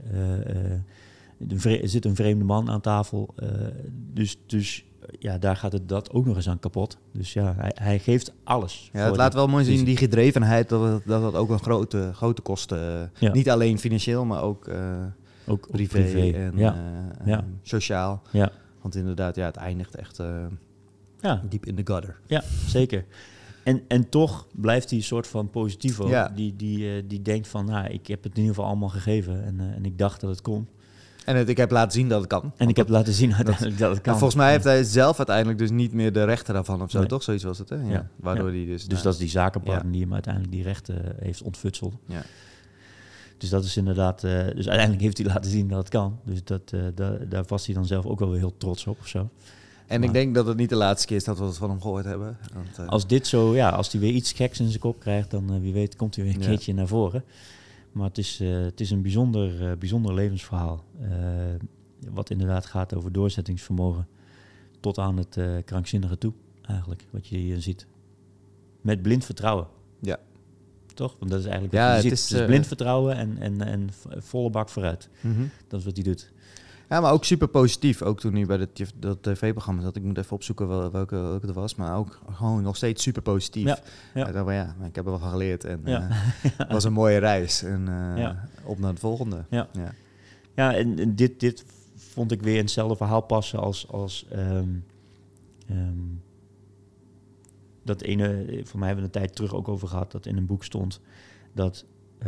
Er zit een vreemde man aan tafel. Dus daar gaat dat ook nog eens aan kapot. Dus ja, hij geeft alles. Ja, het laat wel mooi zien, die gedrevenheid, dat ook een grote kosten. Niet alleen financieel, maar ook privé en sociaal. Ja. Want inderdaad, het eindigt echt diep in de gutter. Ja, zeker. En toch blijft hij een soort van positivo. Ja. Die denkt van, ik heb het in ieder geval allemaal gegeven. En ik dacht dat het kon. En ik heb laten zien dat het kan. En ik heb laten zien uiteindelijk dat het kan. En volgens mij heeft hij zelf uiteindelijk dus niet meer de rechten daarvan of zo. Nee. Toch? Zoiets was het, hè? Ja. Waardoor hij dus... Dus dat is die zakenpartner die hem uiteindelijk die rechten heeft ontfutseld. Ja. Dus dat is inderdaad... dus uiteindelijk heeft hij laten zien dat het kan. Dus daar was hij dan zelf ook wel weer heel trots op of zo. En ik denk dat het niet de laatste keer is dat we het van hem gehoord hebben. Want, als dit zo, als hij weer iets geks in zijn kop krijgt, dan wie weet komt hij weer een keertje naar voren. Maar het is een bijzonder levensverhaal. Wat inderdaad gaat over doorzettingsvermogen. Tot aan het krankzinnige toe, eigenlijk, wat je hier ziet. Met blind vertrouwen. Ja. Toch? Want dat is eigenlijk wat je ziet. Het is blind vertrouwen en volle bak vooruit. Mm-hmm. Dat is wat hij doet. Ja, maar ook super positief. Ook toen hij bij dat tv-programma zat. Ik moet even opzoeken welke het was. Maar ook gewoon nog steeds super positief. Ja. Ik heb er wel van geleerd. En het was een mooie reis. En op naar het volgende. Ja, en dit vond ik weer in hetzelfde verhaal passen als dat ene... Voor mij hebben we een tijd terug ook over gehad. Dat in een boek stond dat...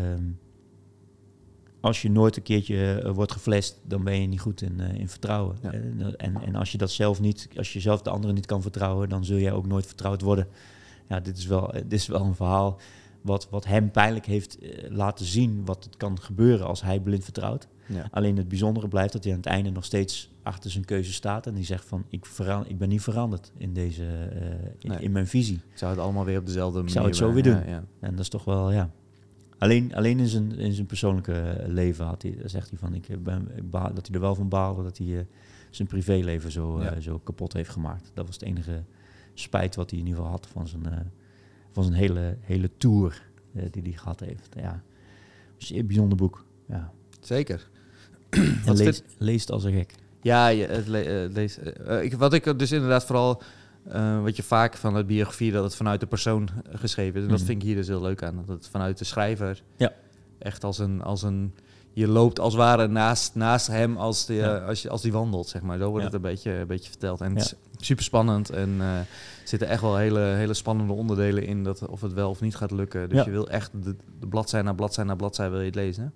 als je nooit een keertje wordt geflasht, dan ben je niet goed in vertrouwen. Ja. En als je dat zelf niet, als je zelf de anderen niet kan vertrouwen, dan zul jij ook nooit vertrouwd worden. Ja, dit is wel een verhaal wat hem pijnlijk heeft laten zien wat het kan gebeuren als hij blind vertrouwt. Ja. Alleen het bijzondere blijft dat hij aan het einde nog steeds achter zijn keuze staat en die zegt van ik ben niet veranderd in deze in mijn visie. Ik zou het allemaal weer op dezelfde manier. Ik zou het zo weer doen. Ja. En dat is toch wel Alleen in zijn persoonlijke leven zegt hij van dat hij er wel van baalde dat hij zijn privéleven zo kapot heeft gemaakt. Dat was het enige spijt wat hij in ieder geval had van zijn hele tour die hij gehad heeft. Ja, een bijzonder boek. Ja. Zeker. Leest als een gek. Ja, lees. Wat ik dus inderdaad vooral... wat je vaak van het biografie, dat het vanuit de persoon geschreven is. En dat vind ik hier dus heel leuk aan. Dat het vanuit de schrijver echt als een... Je loopt als het ware naast hem als die wandelt, zeg maar. Zo wordt het een beetje verteld. En het is super spannend. En er zitten echt wel hele spannende onderdelen in... of het wel of niet gaat lukken. Dus je wil echt de bladzij na bladzij na bladzij wil je het lezen.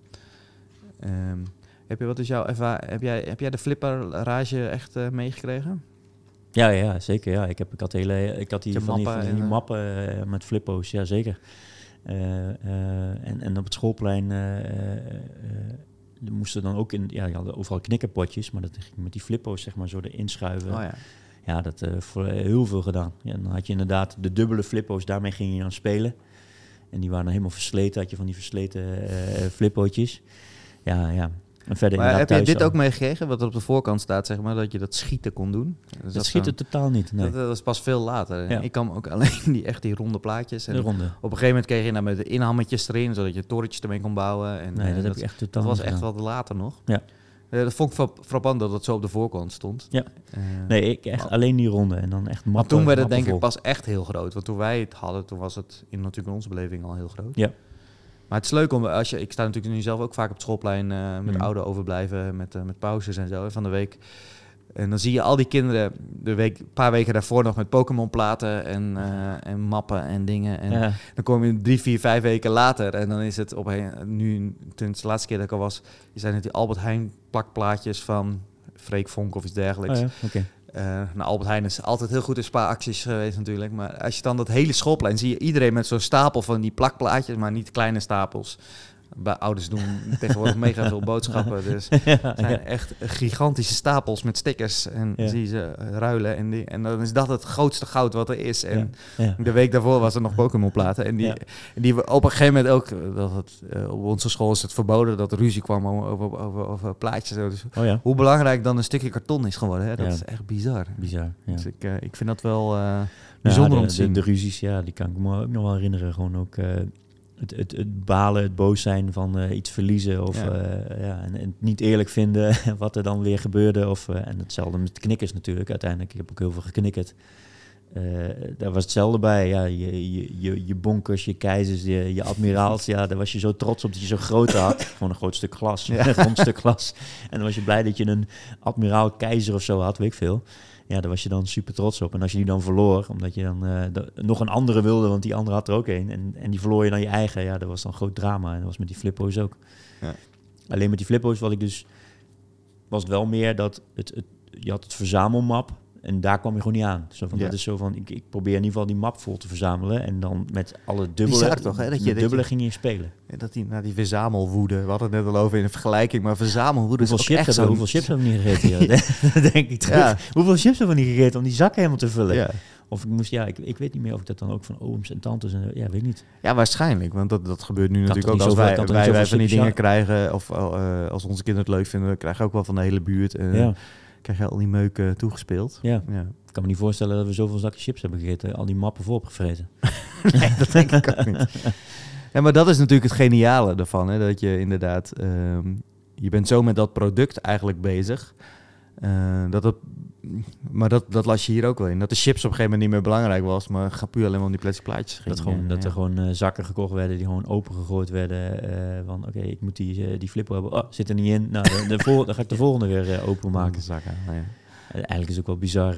Wat is jouw ervaring? Heb jij de flipperage echt meegekregen? Ja, zeker. Ja. Ik had hier van die mappen met flippo's, ja zeker. En op het schoolplein moesten dan ook je hadden overal knikkerpotjes, maar dat ging met die flippo's zeg maar zo erin schuiven. Oh, ja. Ja, dat voor heel veel gedaan. Ja, dan had je inderdaad de dubbele flippo's, daarmee ging je dan spelen. En die waren dan helemaal versleten, had je van die versleten flippootjes. Ja. En verder maar heb je dit ook meegekregen, wat er op de voorkant staat, zeg maar, dat je dat schieten kon doen? Dus dat schieten totaal niet, nee. Dat is pas veel later. Ja. Ik kan ook alleen die ronde plaatjes. En de ronde. Op een gegeven moment kreeg je met de inhammetjes erin, zodat je torentjes ermee kon bouwen. En, nee, dat heb ik echt totaal Dat was echt wat later nog. Ja. Dat vond ik frappant dat het zo op de voorkant stond. Ja. Nee, ik echt alleen die ronde en dan echt mappen. Maar toen werd het denk ik pas echt heel groot. Want toen wij het hadden, toen was het natuurlijk in onze beleving al heel groot. Ja. Maar het is leuk om, ik sta natuurlijk nu zelf ook vaak op het schoolplein met oude overblijven, met pauzes en zo van de week. En dan zie je al die kinderen een paar weken daarvoor nog met Pokémon-platen en mappen en dingen. En dan kom je 3, 4, 5 weken later en dan is het nu, sinds de laatste keer dat ik al was, zijn het die Albert Heijn plakplaatjes van Freek Vonk of iets dergelijks. Oh ja, okay. Albert Heijn is altijd heel goed in spaaracties geweest natuurlijk. Maar als je dan dat hele schoolplein zie je iedereen met zo'n stapel van die plakplaatjes, maar niet kleine stapels. bij ouders doen tegenwoordig mega veel boodschappen. Dus het zijn echt gigantische stapels met stickers. En zie je ze ruilen. En dan is dat het grootste goud wat er is. En de week daarvoor was er nog Pokémon-platen. En die we op een gegeven moment ook... op onze school is het verboden dat er ruzie kwam over plaatjes. Dus hoe belangrijk dan een stukje karton is geworden. Hè? Dat is echt bizar. Dus ik vind dat wel bijzonder om te zien. De ruzies, die kan ik me ook nog wel herinneren. Gewoon ook... Het balen, het boos zijn van iets verliezen of en het niet eerlijk vinden wat er dan weer gebeurde. En hetzelfde met knikkers natuurlijk. Uiteindelijk, ik heb ook heel veel geknikkerd. Daar was hetzelfde bij. Ja, je bonkers, je keizers, je admiraals. Ja, daar was je zo trots op dat je zo groot had. Gewoon een groot stuk glas, een rond stuk glas. En dan was je blij dat je een admiraal keizer of zo had, weet ik veel. Ja, daar was je dan super trots op. En als je die dan verloor, omdat je dan nog een andere wilde, want die andere had er ook een. En die verloor je dan je eigen. Ja, dat was dan groot drama. En dat was met die flippo's ook. Ja. Alleen met die flippo's was het wel meer dat je had het verzamelmap. En daar kwam je gewoon niet aan. Dat is zo van, ik probeer in ieder geval die map vol te verzamelen. En dan met alle dubbelen, toch, hè? Dat ging je spelen. Ja, die verzamelwoede. We hadden het net al over in een vergelijking. Maar verzamelwoede hoeveel is ook echt zo. Hoeveel chips hebben we niet gegeten? Dat denk ik terug. Ja. Hoeveel chips hebben we niet gegeten om die zakken helemaal te vullen? Ja. Of ik weet niet meer of ik dat dan ook van ooms en tantes... weet ik niet. Ja, waarschijnlijk. Want dat gebeurt nu natuurlijk ook als wij van die dingen krijgen. Of als onze kinderen het leuk vinden. We krijgen ook wel van de hele buurt... krijg je al die meuk toegespeeld. Ja. Ik kan me niet voorstellen dat we zoveel zakken chips hebben gegeten. Al die mappen voor opgevreten. Nee, dat denk ik ook niet. Ja, maar dat is natuurlijk het geniale ervan. Hè? Dat je inderdaad... je bent zo met dat product eigenlijk bezig. Maar dat las je hier ook wel in. Dat de chips op een gegeven moment niet meer belangrijk was. Maar ga puur alleen maar om die plastic plaatjes ging. Dat er gewoon zakken gekocht werden die gewoon opengegooid werden. Van oké, ik moet die flippo hebben. Oh, zit er niet in. Nou, dan ga ik de volgende weer openmaken. Zakken, Eigenlijk is het ook wel bizar...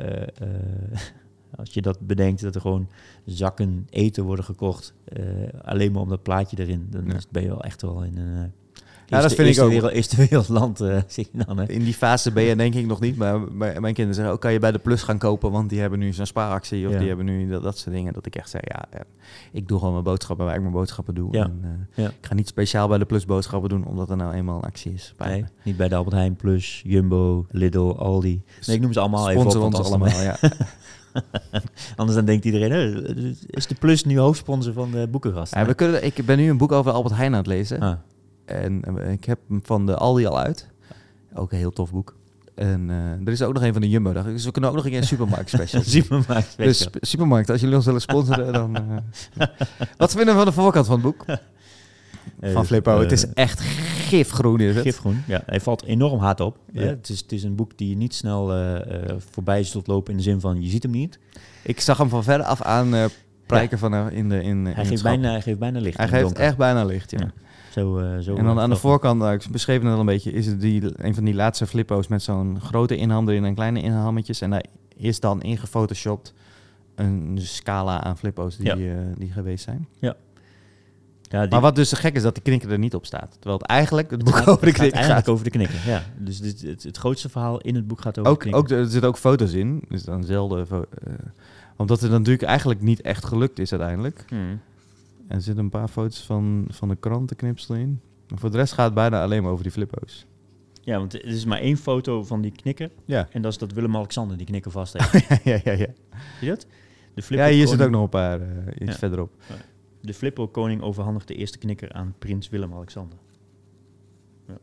als je dat bedenkt, dat er gewoon zakken eten worden gekocht. Alleen maar om dat plaatje erin. Dan ben je wel echt wel in een... dat vind ik ook. Eerste wereldland, zie je dan. Hè? In die fase ben je denk ik nog niet, maar mijn kinderen zeggen, kan je bij de Plus gaan kopen, want die hebben nu zo'n spaaractie of die hebben nu dat soort dingen. Dat ik echt zeg, ik doe gewoon mijn boodschappen waar ik mijn boodschappen doe. Ja. En, ik ga niet speciaal bij de Plus boodschappen doen, omdat er nou eenmaal een actie is. Nee, niet bij de Albert Heijn Plus, Jumbo, Lidl, Aldi. Nee, ik noem ze allemaal Sponsor even op. Ons allemaal, ja. Anders dan denkt iedereen, is de Plus nu hoofdsponsor van de boekengast? Ja, ik ben nu een boek over Albert Heijn aan het lezen. En ik heb hem van de Aldi al uit. Ook een heel tof boek. En er is ook nog een van de Jumbo. Dus we kunnen ook nog een keer een supermarkt special. Dus supermarkt, als jullie ons willen sponsoren, dan... Wat vinden we van de voorkant van het boek? Van Flippo. Het is echt gifgroen. Is het? Gifgroen, ja. Hij valt enorm hard op. Ja. Het is een boek die niet snel voorbij zult lopen in de zin van, je ziet hem niet. Ik zag hem van verder af aan prijken van Hij geeft bijna licht. Hij geeft echt bijna licht, ja. Zo en dan aan de voorkant, ik beschreef het al een beetje, is het een van die laatste flippo's met zo'n grote inham erin en kleine inhammetjes. En daar is dan ingefotoshopt een scala aan flippo's die geweest zijn. Ja. Maar wat dus te gek is, dat de knikker er niet op staat. Terwijl het eigenlijk het boek over de knikker gaat. Over de knikker, ja. Dus het grootste verhaal in het boek gaat over de knikker. Er zitten ook foto's in, dus dan zelden... omdat het natuurlijk eigenlijk niet echt gelukt is uiteindelijk. En er zitten een paar foto's van de krantenknipsel in. Maar voor de rest gaat het bijna alleen maar over die flippo's. Ja, want er is maar 1 foto van die knikker. Ja. En dat is dat Willem-Alexander die knikker vast heeft. ja. Zie je dat? Hier zit ook nog een paar iets verderop. Ja. De Flippo-koning overhandigt de eerste knikker aan prins Willem-Alexander. Ja.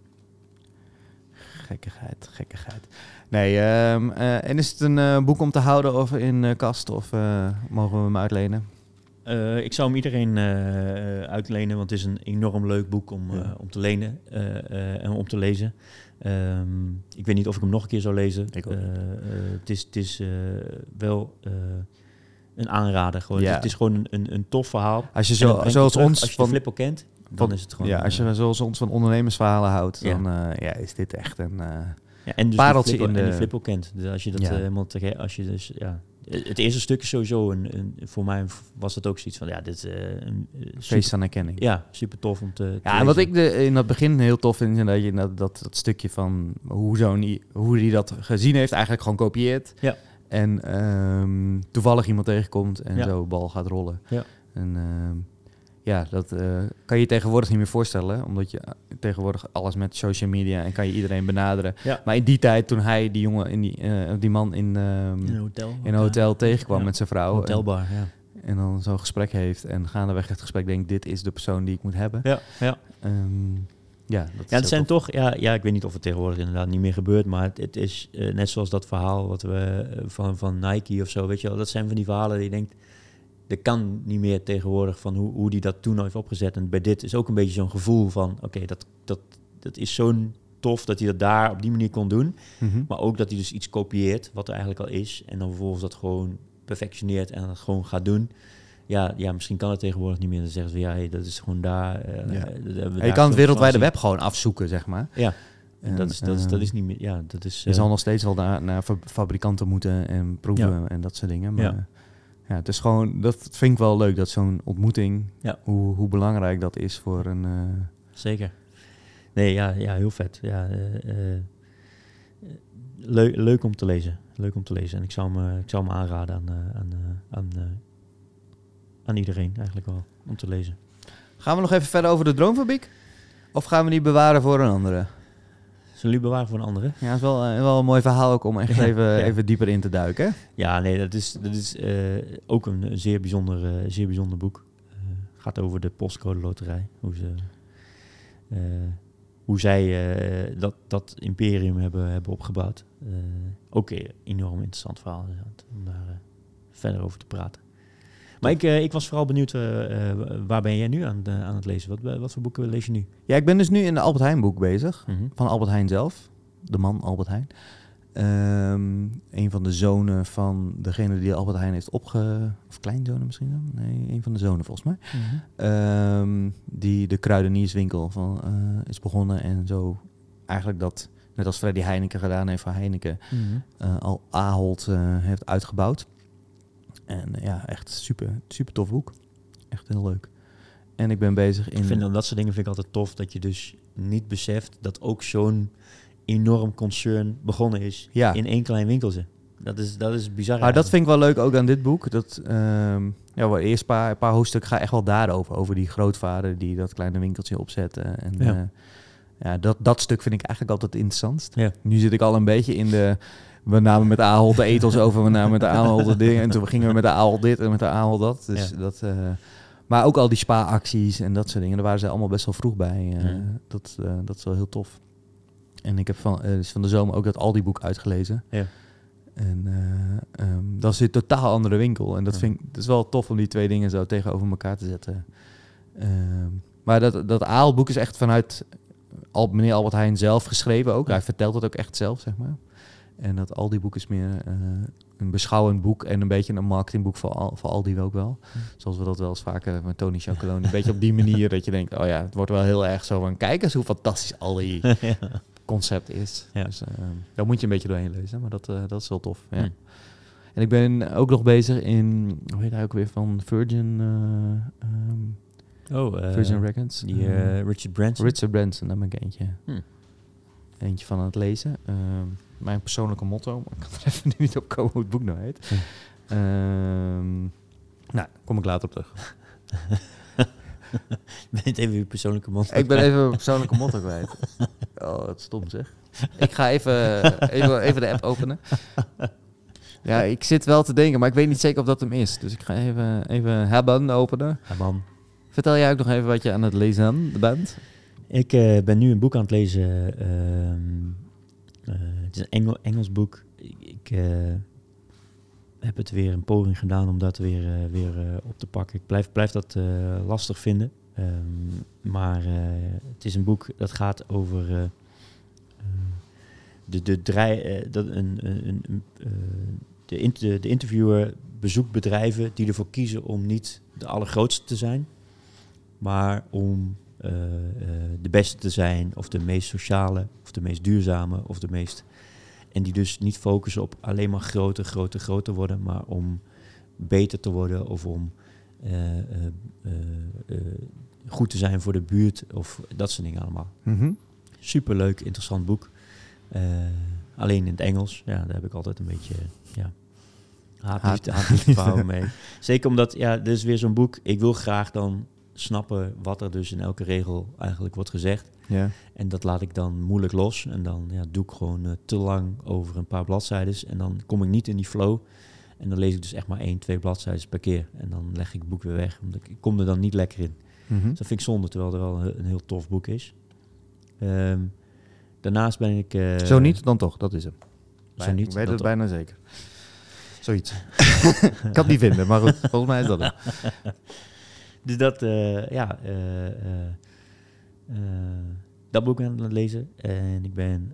Gekkigheid. Nee, en is het een boek om te houden of in kast of mogen we hem uitlenen? Ik zou hem iedereen uitlenen, want het is een enorm leuk boek om te lenen en om te lezen. Ik weet niet of ik hem nog een keer zou lezen. Het is wel een aanrader. Gewoon. Het is gewoon een tof verhaal. Als je zoals ons als je de Flippo kent, dan is het gewoon... Ja, als je zoals ons van ondernemersverhalen houdt, dan is dit echt een en dus pareltje in de Flippo kent. Dus als je dat helemaal als je dus het eerste stuk is sowieso voor mij was het ook zoiets van dit feest aan herkenning. Ja, super tof om te lezen. En wat ik in het begin heel tof vind, is dat je dat stukje van hoe hij dat gezien heeft, eigenlijk gewoon kopieert. Ja. En toevallig iemand tegenkomt en zo bal gaat rollen. Ja. En ja, dat kan je tegenwoordig niet meer voorstellen. Omdat je tegenwoordig alles met social media en kan je iedereen benaderen. Ja. Maar in die tijd, toen hij die jongen, die man in een hotel tegenkwam met zijn vrouw. Hotelbar, En dan zo'n gesprek heeft en gaandeweg het gesprek denkt, dit is de persoon die ik moet hebben. Ja. Het zijn toch, ik weet niet of het tegenwoordig inderdaad niet meer gebeurt, maar het is net zoals dat verhaal wat we van Nike of zo, weet je wel, dat zijn van die verhalen die je denkt, dat kan niet meer tegenwoordig van hoe die dat toen heeft opgezet. En bij dit is ook een beetje zo'n gevoel van, oké, dat is zo'n tof dat hij dat daar op die manier kon doen, maar ook dat hij dus iets kopieert wat er eigenlijk al is en dan vervolgens dat gewoon perfectioneert en dat gewoon gaat doen. Ja, misschien kan het tegenwoordig niet meer. Dan zeggen ze, dat is gewoon daar. Je kan het wereldwijde web gewoon afzoeken, zeg maar. Ja, en dat is niet meer. Ja, dat is. Je zal nog steeds wel naar fabrikanten moeten en proeven en dat soort dingen. Maar het is gewoon, dat vind ik wel leuk, dat zo'n ontmoeting, hoe belangrijk dat is voor een. Zeker. Nee, heel vet. Ja, leuk om te lezen. Leuk om te lezen. En ik zou me aanraden aan iedereen eigenlijk wel, om te lezen. Gaan we nog even verder over de Droomfabriek? Of gaan we die bewaren voor een andere? Zullen jullie bewaren voor een andere? Ja, het is wel een mooi verhaal ook om echt even dieper in te duiken. Hè? Ja, nee, dat is ook een zeer bijzonder boek. Gaat over de postcode loterij. Hoe zij dat imperium hebben opgebouwd. Ook een enorm interessant verhaal om daar verder over te praten. Maar ik was vooral benieuwd, waar ben jij nu aan het lezen? Wat voor boeken lees je nu? Ja, ik ben dus nu in de Albert Heijn boek bezig. Van Albert Heijn zelf. De man Albert Heijn. Een van de zonen van degene die Albert Heijn heeft of kleinzonen misschien dan? Nee, een van de zonen volgens mij. Die de kruidenierswinkel is begonnen en zo eigenlijk dat, net als Freddy Heineken gedaan heeft voor Heineken, al Ahold heeft uitgebouwd. En echt super, super tof boek. Echt heel leuk. En ik ben bezig in... Ik vind dat soort dingen vind ik altijd tof, dat je dus niet beseft dat ook zo'n enorm concern begonnen is in één klein winkeltje. Dat is bizar. Maar dat vind ik wel leuk ook aan dit boek. Dat, wel eerst een paar hoofdstukken ga echt wel daarover. Over die grootvader die dat kleine winkeltje opzette. En dat stuk vind ik eigenlijk altijd het interessantst. Ja. Nu zit ik al een beetje in de... We namen met de Ahold de etels over, we namen met de Ahold de dingen. En toen gingen we met de Ahold dit en met de Ahold dat. Dus dat maar ook al die spaaracties en dat soort dingen. Daar waren ze allemaal best wel vroeg bij. Dat is wel heel tof. En ik heb van de zomer ook dat Aldi boek uitgelezen. Ja. En dat is een totaal andere winkel. En dat vind ik, het is wel tof om die twee dingen zo tegenover elkaar te zetten. Maar dat Ahold boek is echt vanuit meneer Albert Heijn zelf geschreven ook. Hij vertelt het ook echt zelf, zeg maar. En dat Aldi boek is meer een beschouwend boek en een beetje een marketingboek voor Aldi ook wel. Zoals we dat wel eens vaker met Tony Chocolonely. Een beetje op die manier dat je denkt, het wordt wel heel erg zo van, kijk eens hoe fantastisch Aldi concept is. Ja. Dus daar moet je een beetje doorheen lezen, maar dat is wel tof. Ja. En ik ben ook nog bezig in, hoe heet hij ook weer, van Virgin... Virgin Records. Richard Branson. Richard Branson, daar ben ik eentje. Eentje van aan het lezen. Mijn persoonlijke motto, maar ik kan er even niet op komen hoe het boek nou heet. Kom ik later op terug. Ben je even je persoonlijke motto? Ik ben even mijn persoonlijke motto kwijt. Oh, wat stom zeg. Ik ga even de app openen. Ja, ik zit wel te denken, maar ik weet niet zeker of dat hem is. Dus ik ga even Hebben openen. Hebben. Vertel jij ook nog even wat je aan het lezen bent? Ik ben nu een boek aan het lezen. Het is een Engels boek. Ik heb het weer een poging gedaan om dat weer op te pakken. Ik blijf dat lastig vinden. Maar het is een boek dat gaat over de interviewer bezoekt bedrijven die ervoor kiezen om niet de allergrootste te zijn, maar om de beste te zijn, of de meest sociale, of de meest duurzame, of de meest... En die dus niet focussen op alleen maar groter worden, maar om beter te worden of om goed te zijn voor de buurt of dat soort dingen allemaal. Superleuk, interessant boek. Alleen in het Engels, daar heb ik altijd een beetje haat-liefde mee. Zeker omdat, dit is weer zo'n boek, ik wil graag dan snappen wat er dus in elke regel eigenlijk wordt gezegd. Ja. En dat laat ik dan moeilijk los. En dan doe ik gewoon te lang over een paar bladzijden. En dan kom ik niet in die flow. En dan lees ik dus echt maar 1-2 bladzijden per keer. En dan leg ik het boek weer weg. Omdat ik kom er dan niet lekker in. Mm-hmm. Dus dat vind ik zonde, terwijl er wel een heel tof boek is. Daarnaast ben ik... Zo niet, dan toch. Dat is hem. Zo niet, ik weet dan het toch. bijna zeker. Zoiets. Ik kan het niet vinden, maar goed. Volgens mij is dat het. Dus dat, dat boek aan het lezen. En ik ben,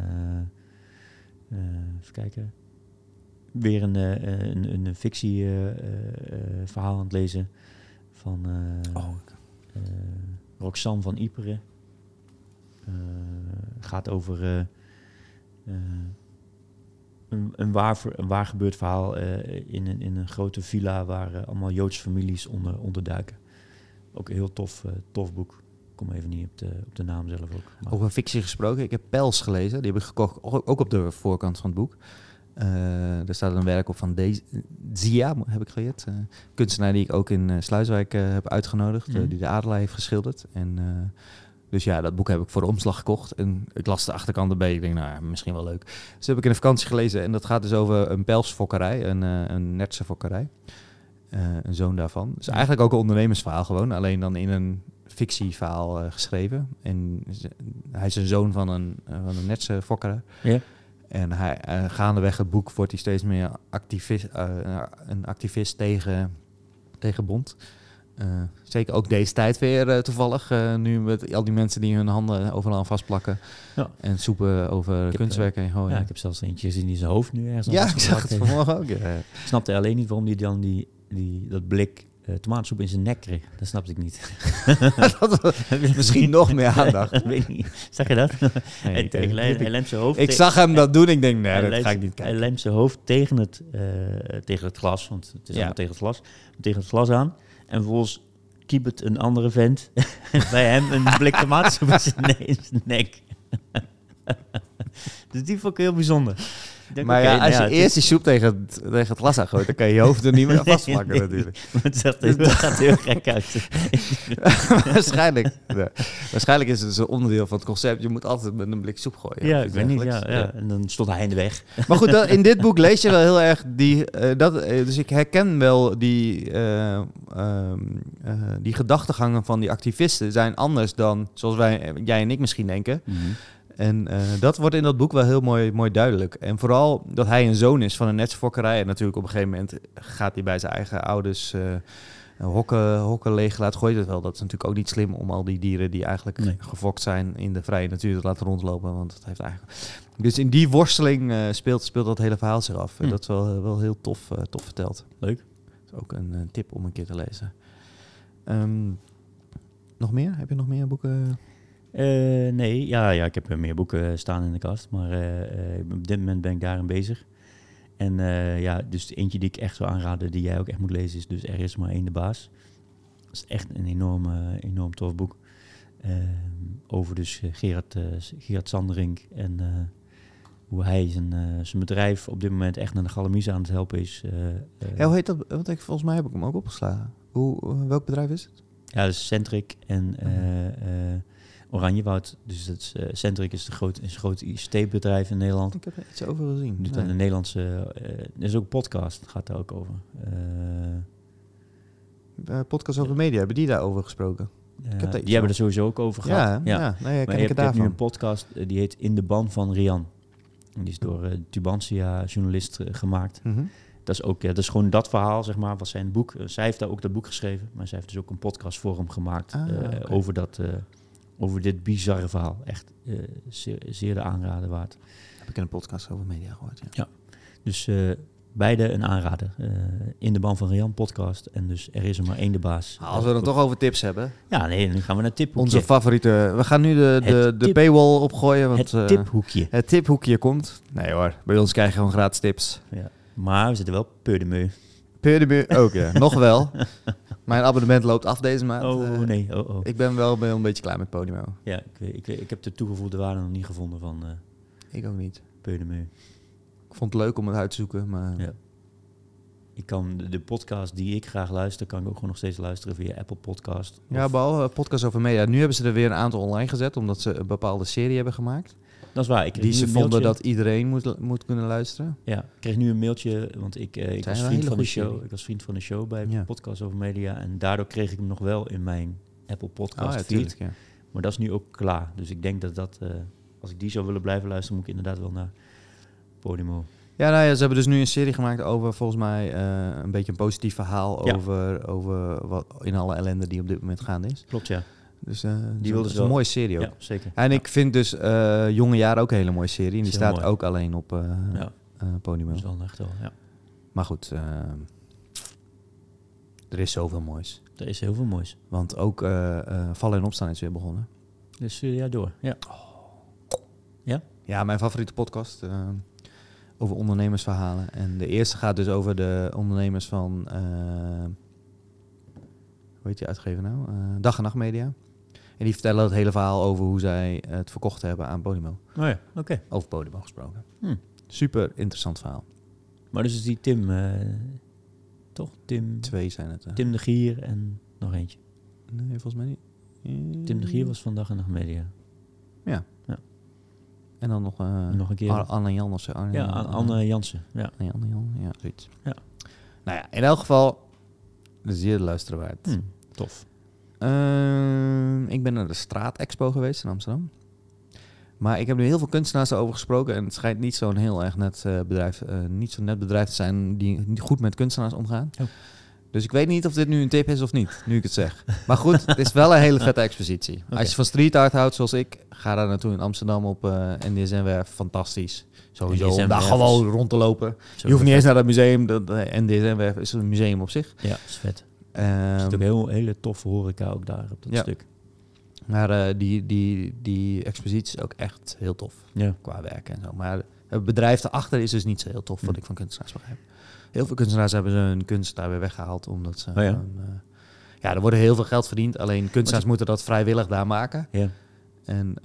even kijken, weer een fictieverhaal aan het lezen van Roxanne van Iperen. Gaat over een waar gebeurd verhaal in een grote villa waar allemaal Joodse families onderduiken. Ook een heel tof boek. Ik kom even niet op de naam zelf ook. Maar. Over fictie gesproken. Ik heb Pels gelezen. Die heb ik gekocht, ook op de voorkant van het boek. Er staat een werk op van Zia, heb ik geleerd. Kunstenaar die ik ook in Sluiswijk heb uitgenodigd. Die de Adelaar heeft geschilderd. En dus ja, dat boek heb ik voor de omslag gekocht. En ik las de achterkant erbij. Ik denk, nou ja, misschien wel leuk. Dus dat heb ik in de vakantie gelezen. En dat gaat dus over een pelsfokkerij. Een Nertse fokkerij. Een zoon daarvan. Dus eigenlijk ook een ondernemersverhaal gewoon. Alleen dan in een fictieverhaal geschreven. En hij is een zoon van een Nertse fokkerij. Ja. En gaandeweg het boek wordt hij steeds meer een activist tegen bond. Zeker ook deze tijd weer toevallig. Nu met al die mensen die hun handen overal aan vastplakken. Ja. En soepen over kunstwerken heen gooien. Ja, ik heb zelfs eentje gezien die zijn hoofd nu ergens aan. Ja, ik zag het vanmorgen ook. Ja. Ik snapte alleen niet waarom hij dan dat blik tomatensoep in zijn nek kreeg. Dat snapte ik niet. Misschien nog meer aandacht. Weet niet. Zag je dat? Nee, hij lemt zijn hoofd. Ik zag hem dat doen. Ik denk, nee, dat ga ik niet kijken. Hij lemt zijn hoofd tegen het glas. Want het is allemaal tegen het glas. Tegen het glas aan. En vervolgens kiepert een andere vent bij hem een blik tomatensoep in zijn nek. Dus die vond ik heel bijzonder. Denk, maar ja, als je eerst die soep tegen het glas aangooit, dan kan je je hoofd er niet meer vastplakken natuurlijk. Dat gaat heel gek uit. Waarschijnlijk is het dus een onderdeel van het concept. Je moet altijd met een blik soep gooien. Ja, ik weet niet. Ja. En dan stond hij in de weg. Maar goed, in dit boek lees je wel heel erg dus ik herken wel die gedachtegangen van die activisten zijn anders dan zoals jij en ik misschien denken. Mm-hmm. En dat wordt in dat boek wel heel mooi duidelijk. En vooral dat hij een zoon is van een netsfokkerij. En natuurlijk op een gegeven moment gaat hij bij zijn eigen ouders hokken leeg laten gooien. Dat is natuurlijk ook niet slim om al die dieren die eigenlijk gefokt zijn in de vrije natuur te laten rondlopen. Want dat heeft eigenlijk... Dus in die worsteling speelt dat hele verhaal zich af. Dat is wel heel tof verteld. Leuk. Dat is ook een tip om een keer te lezen. Nog meer? Heb je nog meer boeken... Nee, ja, ik heb meer boeken staan in de kast, maar op dit moment ben ik daarin bezig. En dus eentje die ik echt zou aanraden, die jij ook echt moet lezen, is dus Er is maar één de baas. Dat is echt een enorm tof boek. Over dus Gerard Sanderink en hoe hij zijn bedrijf op dit moment echt naar de galamise aan het helpen is. Hoe heet dat? Want volgens mij heb ik hem ook opgeslagen. Welk bedrijf is het? Ja, dus Centric en... Oranjewoud, dus dat is, Centric is een groot ICT-bedrijf in Nederland. Ik heb er iets over gezien. Doet aan de Nederlandse... er is ook een podcast, het gaat daar ook over. Podcast over media, hebben die daarover gesproken? Die hebben er sowieso ook over gehad. Ja. Nee, maar je hebt nu een podcast, die heet In de Ban van Rian. Die is door Tubantia, journalist, gemaakt. Mm-hmm. Dat is gewoon dat verhaal, zeg maar, was zijn boek. Zij heeft daar ook dat boek geschreven, maar zij heeft dus ook een podcast voor hem gemaakt over dat... over dit bizarre verhaal. Echt zeer de aanrader waard. Heb ik in een podcast over media gehoord. Ja. Dus beide een aanrader. In de Ban van Rian podcast. En dus Er is er maar één de baas. Als we het toch over tips hebben. Ja, nee, nu gaan we naar tiphoekje. Onze favoriete. We gaan nu de paywall opgooien. Want, het tiphoekje. Het tiphoekje komt. Nee hoor, bij ons krijg je gewoon gratis tips. Ja. Maar we zitten wel peu de meu. Peu de meu ook, ja. Nog wel. Mijn abonnement loopt af deze maand. Nee. Ik ben wel een beetje klaar met Podimo. Ja, ik heb de toegevoegde waarde nog niet gevonden van... ik ook niet. Peu de meu. Ik vond het leuk om het uit te zoeken, maar... Ja. Ik kan de podcast die ik graag luister, kan ik ook gewoon nog steeds luisteren via Apple Podcast. Ja, behalve podcast over media. Nu hebben ze er weer een aantal online gezet, omdat ze een bepaalde serie hebben gemaakt. Dat is waar. Ik kreeg Die nu ze een vonden mailtje. dat iedereen moet kunnen luisteren. Ja, ik kreeg nu een mailtje, want ik was een vriend hele van de goede show. serie. Ik was vriend van de show bij Ja. Podcast over Media. En daardoor kreeg ik hem nog wel in mijn Apple Podcast feed. tuurlijk, ja. Maar dat is nu ook klaar. Dus ik denk dat als ik die zou willen blijven luisteren, moet ik inderdaad wel naar Podimo. Ja, nou ja, ze hebben dus nu een serie gemaakt over volgens mij een beetje een positief verhaal Ja. over wat in alle ellende die op dit moment gaande is. Klopt, ja. Dus wilden dat ze is wel. een mooie serie ook. Ja, zeker. En ik vind dus Jonge Jaren ook een hele mooie serie. En die Is heel staat mooi. ook alleen op Ja, Podimo. dat is wel echt wel, ja. Maar goed, er is zoveel moois. Er is heel veel moois. Want ook Vallen en Opstaan is weer begonnen. Dus ja, door. Ja. Ja, mijn favoriete podcast over ondernemersverhalen. En de eerste gaat dus over de ondernemers van... hoe heet die uitgever nou? Dag en Nacht Media. En die vertellen het hele verhaal over hoe zij het verkocht hebben aan Podimo. Oh ja, oké. Over Podimo gesproken. Hm. Super interessant verhaal. Maar dus is die Tim, toch? Tim 2 zijn het. Tim de Gier en nog eentje. Nee, volgens mij niet. Tim de Gier was van Dag en Nacht Media. En dan nog, Nog een keer. Anne Jan of zo. Ja, Anne Jansen. Ja. Anne Jan, ja, zoiets. Ja. Nou ja, in elk geval, zeer de luisteren waard. Tof. Ik ben naar de Straatexpo geweest in Amsterdam. Maar ik heb nu heel veel kunstenaars erover gesproken. En het schijnt niet zo'n heel erg net bedrijf, niet zo'n net bedrijf te zijn die goed met kunstenaars omgaan. Oh. Dus ik weet niet of dit nu een tip is of niet, nu ik het zeg. Maar goed, het is wel een hele vette expositie. Oké. Als je van street art houdt zoals ik, ga daar naartoe in Amsterdam op NDSM-werf. Fantastisch. Sowieso om daar NDSM-werf gewoon rond te lopen. Je hoeft niet eens naar dat museum. De NDSM-werf is een museum op zich. Ja, is vet. Er zit ook hele toffe horeca ook daar op dat ja. stuk. Maar die expositie is ook echt heel tof. Ja. Qua werk en zo. Maar het bedrijf erachter is dus niet zo heel tof, wat ik van kunstenaars begrijp. Heel veel kunstenaars hebben ze hun kunst daar weer weggehaald, omdat ze... ja? Er wordt heel veel geld verdiend, alleen kunstenaars moeten dat vrijwillig daar maken. Ja. En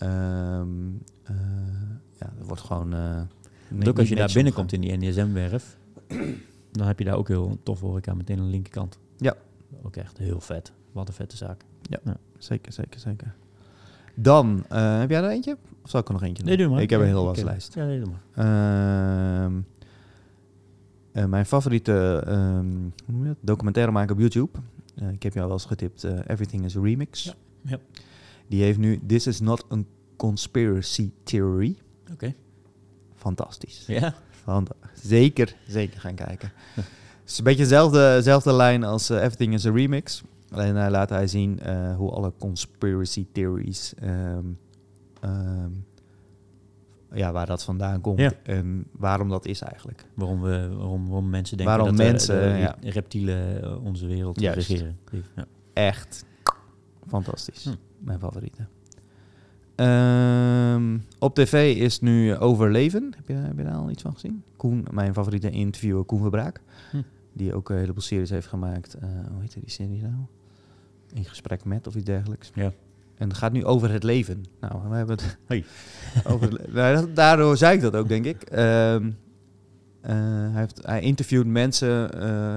er wordt gewoon... Want ook als je daar binnenkomt in die NDSM-werf, dan heb je daar ook heel tof horeca meteen aan de linkerkant. Ja. Ook echt heel vet. Wat een vette zaak. Ja. Zeker. Dan, heb jij er eentje? Of zal ik er nog eentje doen? Nee, doe maar. Ik heb een heel wat lijst. Ja, nee, doe maar. Mijn favoriete hoe noem je dat? Documentaire maken op YouTube. Ik heb jou wel eens getipt. Everything is a Remix. Ja. Ja. Die heeft nu This is not a conspiracy theory. Oké. Fantastisch. Ja? Zeker gaan kijken. Het is een beetje dezelfde lijn als Everything is a Remix. Alleen laat hij zien hoe alle conspiracy theories... waar dat vandaan komt en waarom dat is eigenlijk. Waarom mensen denken waarom dat mensen, reptielen onze wereld Juist. regeren. Ja. Echt fantastisch. Mijn favoriete. Op tv is nu Overleven. Heb je daar al iets van gezien? Koen, mijn favoriete interviewer, Koen Verbraak. Die ook een heleboel series heeft gemaakt. Hoe heet die serie nou? In gesprek met of iets dergelijks. Ja. En het gaat nu over het leven. Nou, we hebben het Hey. daardoor zei ik dat ook, denk ik. Hij interviewt mensen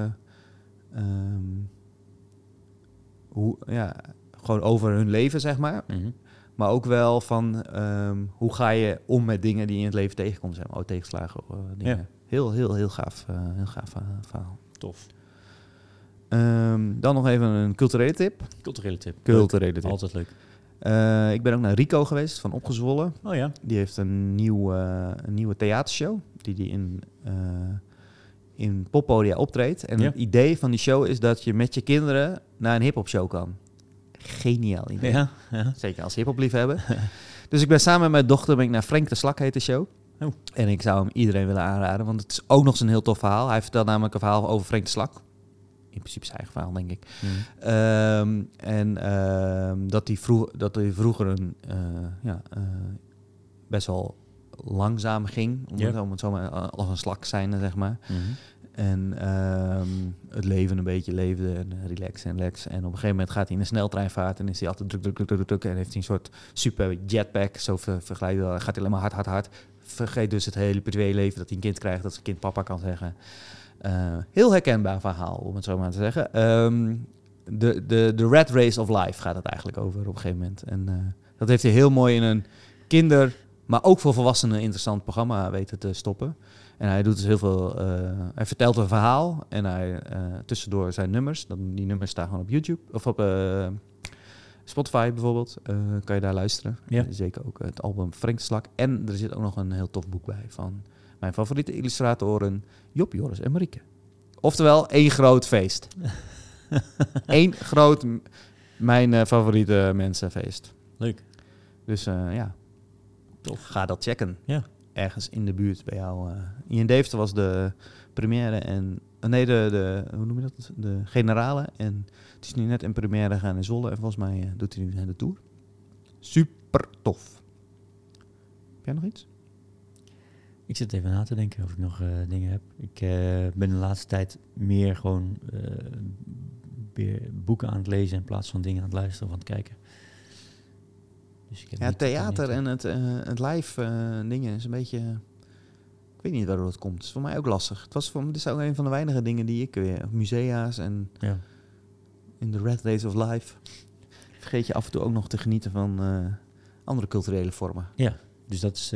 gewoon over hun leven, zeg maar. Mm-hmm. Maar ook wel van hoe ga je om met dingen die je in het leven tegenkomt. Zeg maar. Tegenslagen. Dingen. Ja. Heel gaaf verhaal. Tof. Dan nog even een culturele tip. Culturele tip. Culturele tip. Altijd leuk. Ik ben ook naar Rico geweest van Opgezwollen. Oh ja. Die heeft een nieuwe theatershow die in poppodia optreedt. En het idee van die show is dat je met je kinderen naar een hiphop-show kan. Geniaal idee. Ja. Zeker als hiphop-liefhebber. Dus ik ben samen met mijn dochter naar Frank de Slak heet de show. Oh. En ik zou hem iedereen willen aanraden, want het is ook nog eens een heel tof verhaal. Hij vertelt namelijk een verhaal over Frank de Slak. In principe zijn eigen verhaal, denk ik. Dat hij vroeger een best wel langzaam ging, om het zo maar als een slak zijn, zeg maar. Mm-hmm. En het leven een beetje leefde en relax. En op een gegeven moment gaat hij in een sneltreinvaart en is hij altijd druk en heeft hij een soort super jetpack, zo vergelijken. Gaat hij alleen maar hard. Vergeet dus het hele privéleven, dat hij een kind krijgt, dat zijn kind papa kan zeggen. Heel herkenbaar verhaal, om het zo maar te zeggen. De Rat Race of Life gaat het eigenlijk over op een gegeven moment. En dat heeft hij heel mooi in een maar ook voor volwassenen interessant programma weten te stoppen. En hij doet dus heel veel... hij vertelt een verhaal en hij tussendoor zijn nummers. Die nummers staan gewoon op YouTube of op Spotify bijvoorbeeld. Kan je daar luisteren. Ja. Zeker ook het album Frank de Slak. En er zit ook nog een heel tof boek bij van mijn favoriete illustratoren Job, Joris en Marieke. Oftewel, één groot feest. Eén groot, mijn favoriete mensenfeest. Leuk. Dus ja, tof. Ga dat checken. Ja. Ergens in de buurt bij jou. In Deventer was de première en... hoe noem je dat? De generale. En het is nu net in première gegaan in Zwolle. En volgens mij doet hij nu de tour. Super tof. Heb jij nog iets? Ik zit even na te denken of ik nog dingen heb. Ik ben de laatste tijd meer gewoon boeken aan het lezen in plaats van dingen aan het luisteren of aan het kijken. Dus ik heb ja, theater en het live dingen is een beetje... Ik weet niet waardoor het komt. Het is voor mij ook lastig. Dit is ook een van de weinige dingen die ik weer... Musea's en in de Rat Race of Life... vergeet je af en toe ook nog te genieten van andere culturele vormen. Ja, dus dat is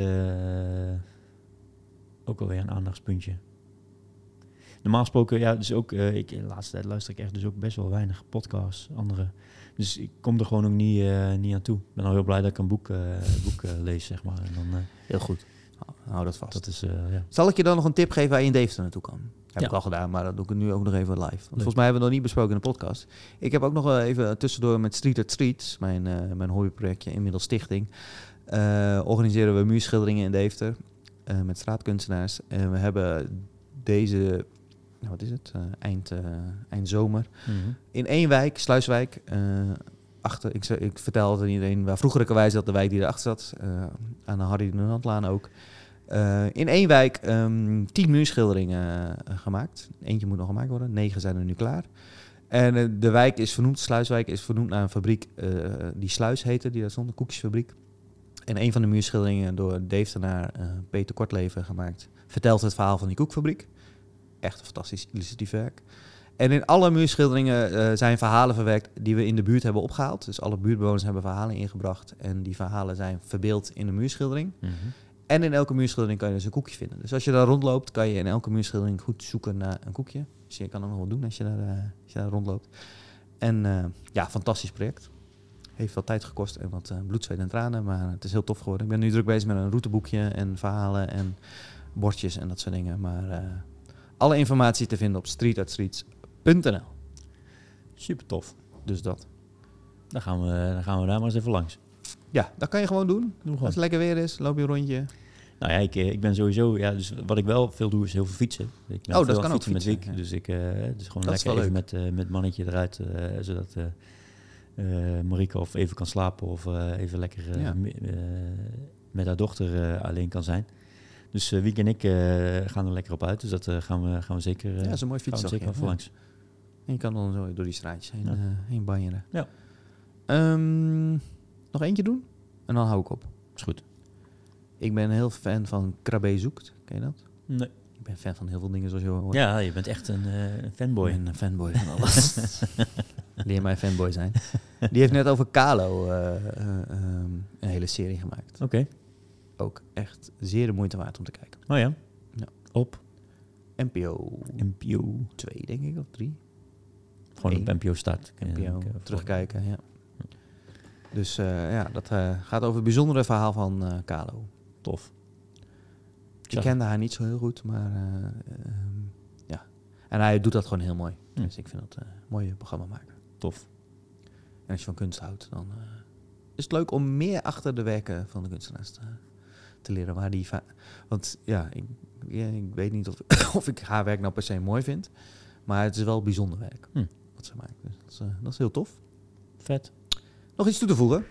ook alweer een aandachtspuntje. Normaal gesproken, ja, dus ook... de laatste tijd luister ik echt dus ook best wel weinig podcasts, andere... Dus ik kom er gewoon ook niet aan toe. Ik ben al heel blij dat ik een boek lees, zeg maar. En dan, heel goed. Hou dat vast. Dat is, ja. Zal ik je dan nog een tip geven waar je in Deventer naartoe kan? Heb Ja. ik al gedaan, maar dat doe ik nu ook nog even live. Want volgens mij hebben we het nog niet besproken in de podcast. Ik heb ook nog wel even tussendoor met Street at Streets, mijn hobbyprojectje, inmiddels stichting, organiseren we muurschilderingen in Deventer met straatkunstenaars. En we hebben deze... Wat is het? Eind zomer. Mm-hmm. In 1 wijk, Sluiswijk. Ik vertel altijd aan iedereen waar vroeger wijze dat de wijk die erachter zat. Aan de Harry de Nantlaan ook. In 1 wijk 10 muurschilderingen gemaakt. Eentje moet nog gemaakt worden. 9 zijn er nu klaar. En de wijk is vernoemd, Sluiswijk is vernoemd naar een fabriek die Sluis heette, die daar stond, een koekjesfabriek. En een van de muurschilderingen door Deventenaar Peter Kortleven gemaakt, vertelt het verhaal van die koekfabriek. Echt een fantastisch illustratief werk. En in alle muurschilderingen zijn verhalen verwerkt die we in de buurt hebben opgehaald. Dus alle buurtbewoners hebben verhalen ingebracht. En die verhalen zijn verbeeld in de muurschildering. Mm-hmm. En in elke muurschildering kan je dus een koekje vinden. Dus als je daar rondloopt, kan je in elke muurschildering goed zoeken naar een koekje. Dus je kan ook nog wel doen als je daar rondloopt. En fantastisch project. Heeft wat tijd gekost en wat bloed, zweet en tranen. Maar het is heel tof geworden. Ik ben nu druk bezig met een routeboekje en verhalen en bordjes en dat soort dingen. Maar alle informatie te vinden op streetatstreets.nl. Super tof. Dus dat. Dan gaan we daar maar eens even langs. Ja, dat kan je gewoon doen. Als het lekker weer is, loop je een rondje. Nou ja, ik ben sowieso... Ja, dus wat ik wel veel doe, is heel veel fietsen. Ik ben dat veel kan ook fietsen. met Wiek. Ja. Dus ik dus gewoon dat lekker even met mannetje eruit. Zodat Marieke of even kan slapen. Of even lekker met haar dochter alleen kan zijn. Dus Wiek en ik gaan er lekker op uit. Dus dat gaan we zeker... dat is een mooi fietsdag. Zeker even langs. En je kan dan zo door die straatjes heen banjeren. Ja. Nog eentje doen? En dan hou ik op. Is goed. Ik ben heel fan van Krabbe Zoekt. Ken je dat? Nee. Ik ben fan van heel veel dingen zoals je hoort. Ja, je bent echt een fanboy. Ik ben een fanboy van alles. Leer mij fanboy zijn. Die heeft net over Kalo een hele serie gemaakt. Oké. Ook echt zeer de moeite waard om te kijken. Oh ja? Ja. Op? NPO 2, denk ik, of 3. Gewoon op NPO Start. NPO, terugkijken, ja. Dus dat gaat over het bijzondere verhaal van Kalo. Tof. Ik kende haar niet zo heel goed, maar ja. En hij doet dat gewoon heel mooi. Dus ik vind dat een mooie programma maken. Tof. En als je van kunst houdt, dan is het leuk om meer achter de werken van de kunstenaars te leren. Want ja, ik weet niet of ik haar werk nou per se mooi vind, maar het is wel bijzonder werk wat ze maakt. Dus dat is heel tof. Vet. Nog iets toe te voegen?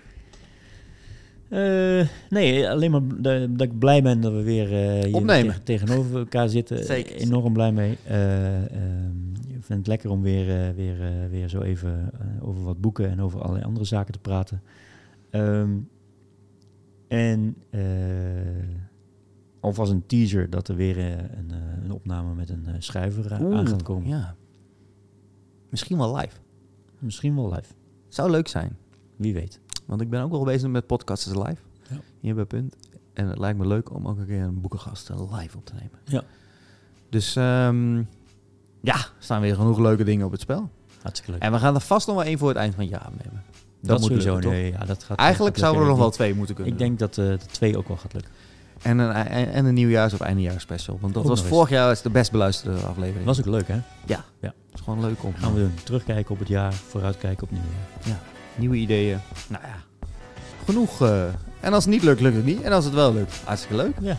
Nee, alleen maar dat ik blij ben dat we weer hier tegenover elkaar zitten. Zeker. Enorm blij mee. Ik vind het lekker om weer zo even over wat boeken en over allerlei andere zaken te praten. alvast een teaser dat er weer een opname met een schrijver aan gaat komen. Ja. Misschien wel live. Misschien wel live. Zou leuk zijn. Wie weet. Want ik ben ook wel bezig met podcasts live. Ja. Hier bij Punt. En het lijkt me leuk om ook een keer een boekengast live op te nemen. Ja. Dus er staan weer genoeg leuke dingen op het spel. Hartstikke leuk. En we gaan er vast nog wel één voor het eind van het jaar opnemen. Dat moet sowieso. lukken, toch? Nee, ja, dat gaat, Eigenlijk gaat zouden er nog lukken. wel 2 moeten kunnen. Ik denk dat de 2 ook wel gaat lukken. En een nieuwjaars- of eindejaarsspecial. Want dat Ook was nog vorig jaar de best beluisterde aflevering. Was ook leuk, hè? Ja. Het is gewoon leuk om. Gaan we doen. Terugkijken op het jaar, vooruitkijken op het nieuwe jaar. Nieuwe ideeën. Nou ja, genoeg. En als het niet lukt, lukt het niet. En als het wel lukt, hartstikke leuk. Ja.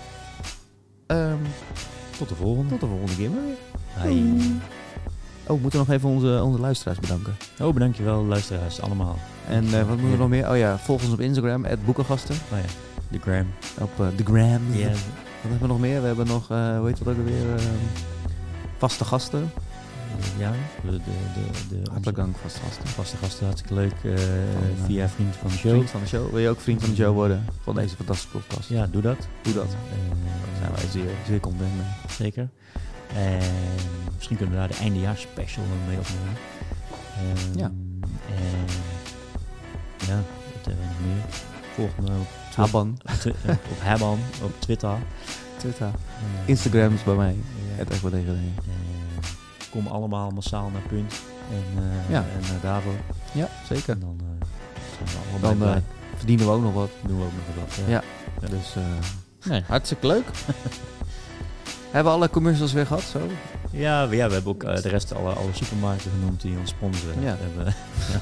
Tot de volgende. Tot de volgende keer maar weer. Hai. Oh, we moeten nog even onze luisteraars bedanken. Oh, bedankt wel, luisteraars, allemaal. En wat moeten we nog meer? Oh ja, volg ons op Instagram, @boekengasten. Oh ja, de gram. Op de gram. Ja. Wat hebben we nog meer? We hebben nog, hoe heet dat ook alweer? Vaste gasten. Ja, Hartelijk dank, vaste gasten. Vaste gasten, hartstikke leuk. Via Vriend van de Show. Vriend van de show. Wil je ook vriend van de show worden van deze fantastische podcast? Ja, doe dat. Doe dat. Daar zijn wij zeer content mee. Zeker. En misschien kunnen we daar de eindejaarsspecial mee opnemen. Ja. En ja, wat hebben we nog meer? Volg me op Haban. op Haban, op Twitter. Instagram is bij mij. Ja. Het echt wat tegen Kom allemaal massaal naar Punt en naar Davo. Ja, zeker. En dan zijn we allemaal Dan blij. verdienen we ook nog wat. Doen we ook nog wat. Ja. Dus hartstikke leuk. Hebben we alle commercials weer gehad? Zo? Ja, we hebben ook de rest alle supermarkten genoemd die ons sponsoren. Ja. We hebben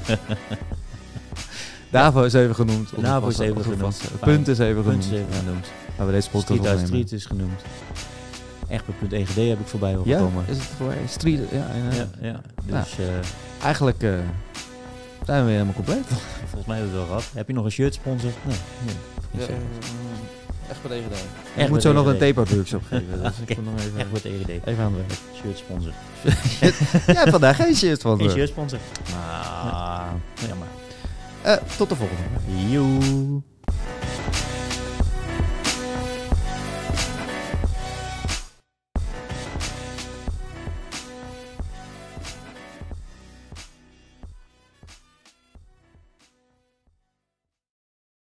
Davo is even genoemd. Davo is even genoemd. Punt is even Punt genoemd. is even genoemd. Waar we deze podcast Street uit opnemen. Street is genoemd. Echt.EGD heb ik voorbij horen Ja? komen. Is het voor Street? Ja. Dus eigenlijk zijn we weer helemaal compleet. volgens mij hebben we het wel gehad. Heb je nog een shirt sponsor? Nee. Echt wat EGD. Echt Ik moet met zo nog een EGD. tape-workshop geven. Dus ik moet nog even... Echt met EGD. Even aan de werk. Shirt sponsor. Jij hebt vandaag geen shirt van. Geen shirt sponsor. Ah. Jammer. Tot de volgende. Joe.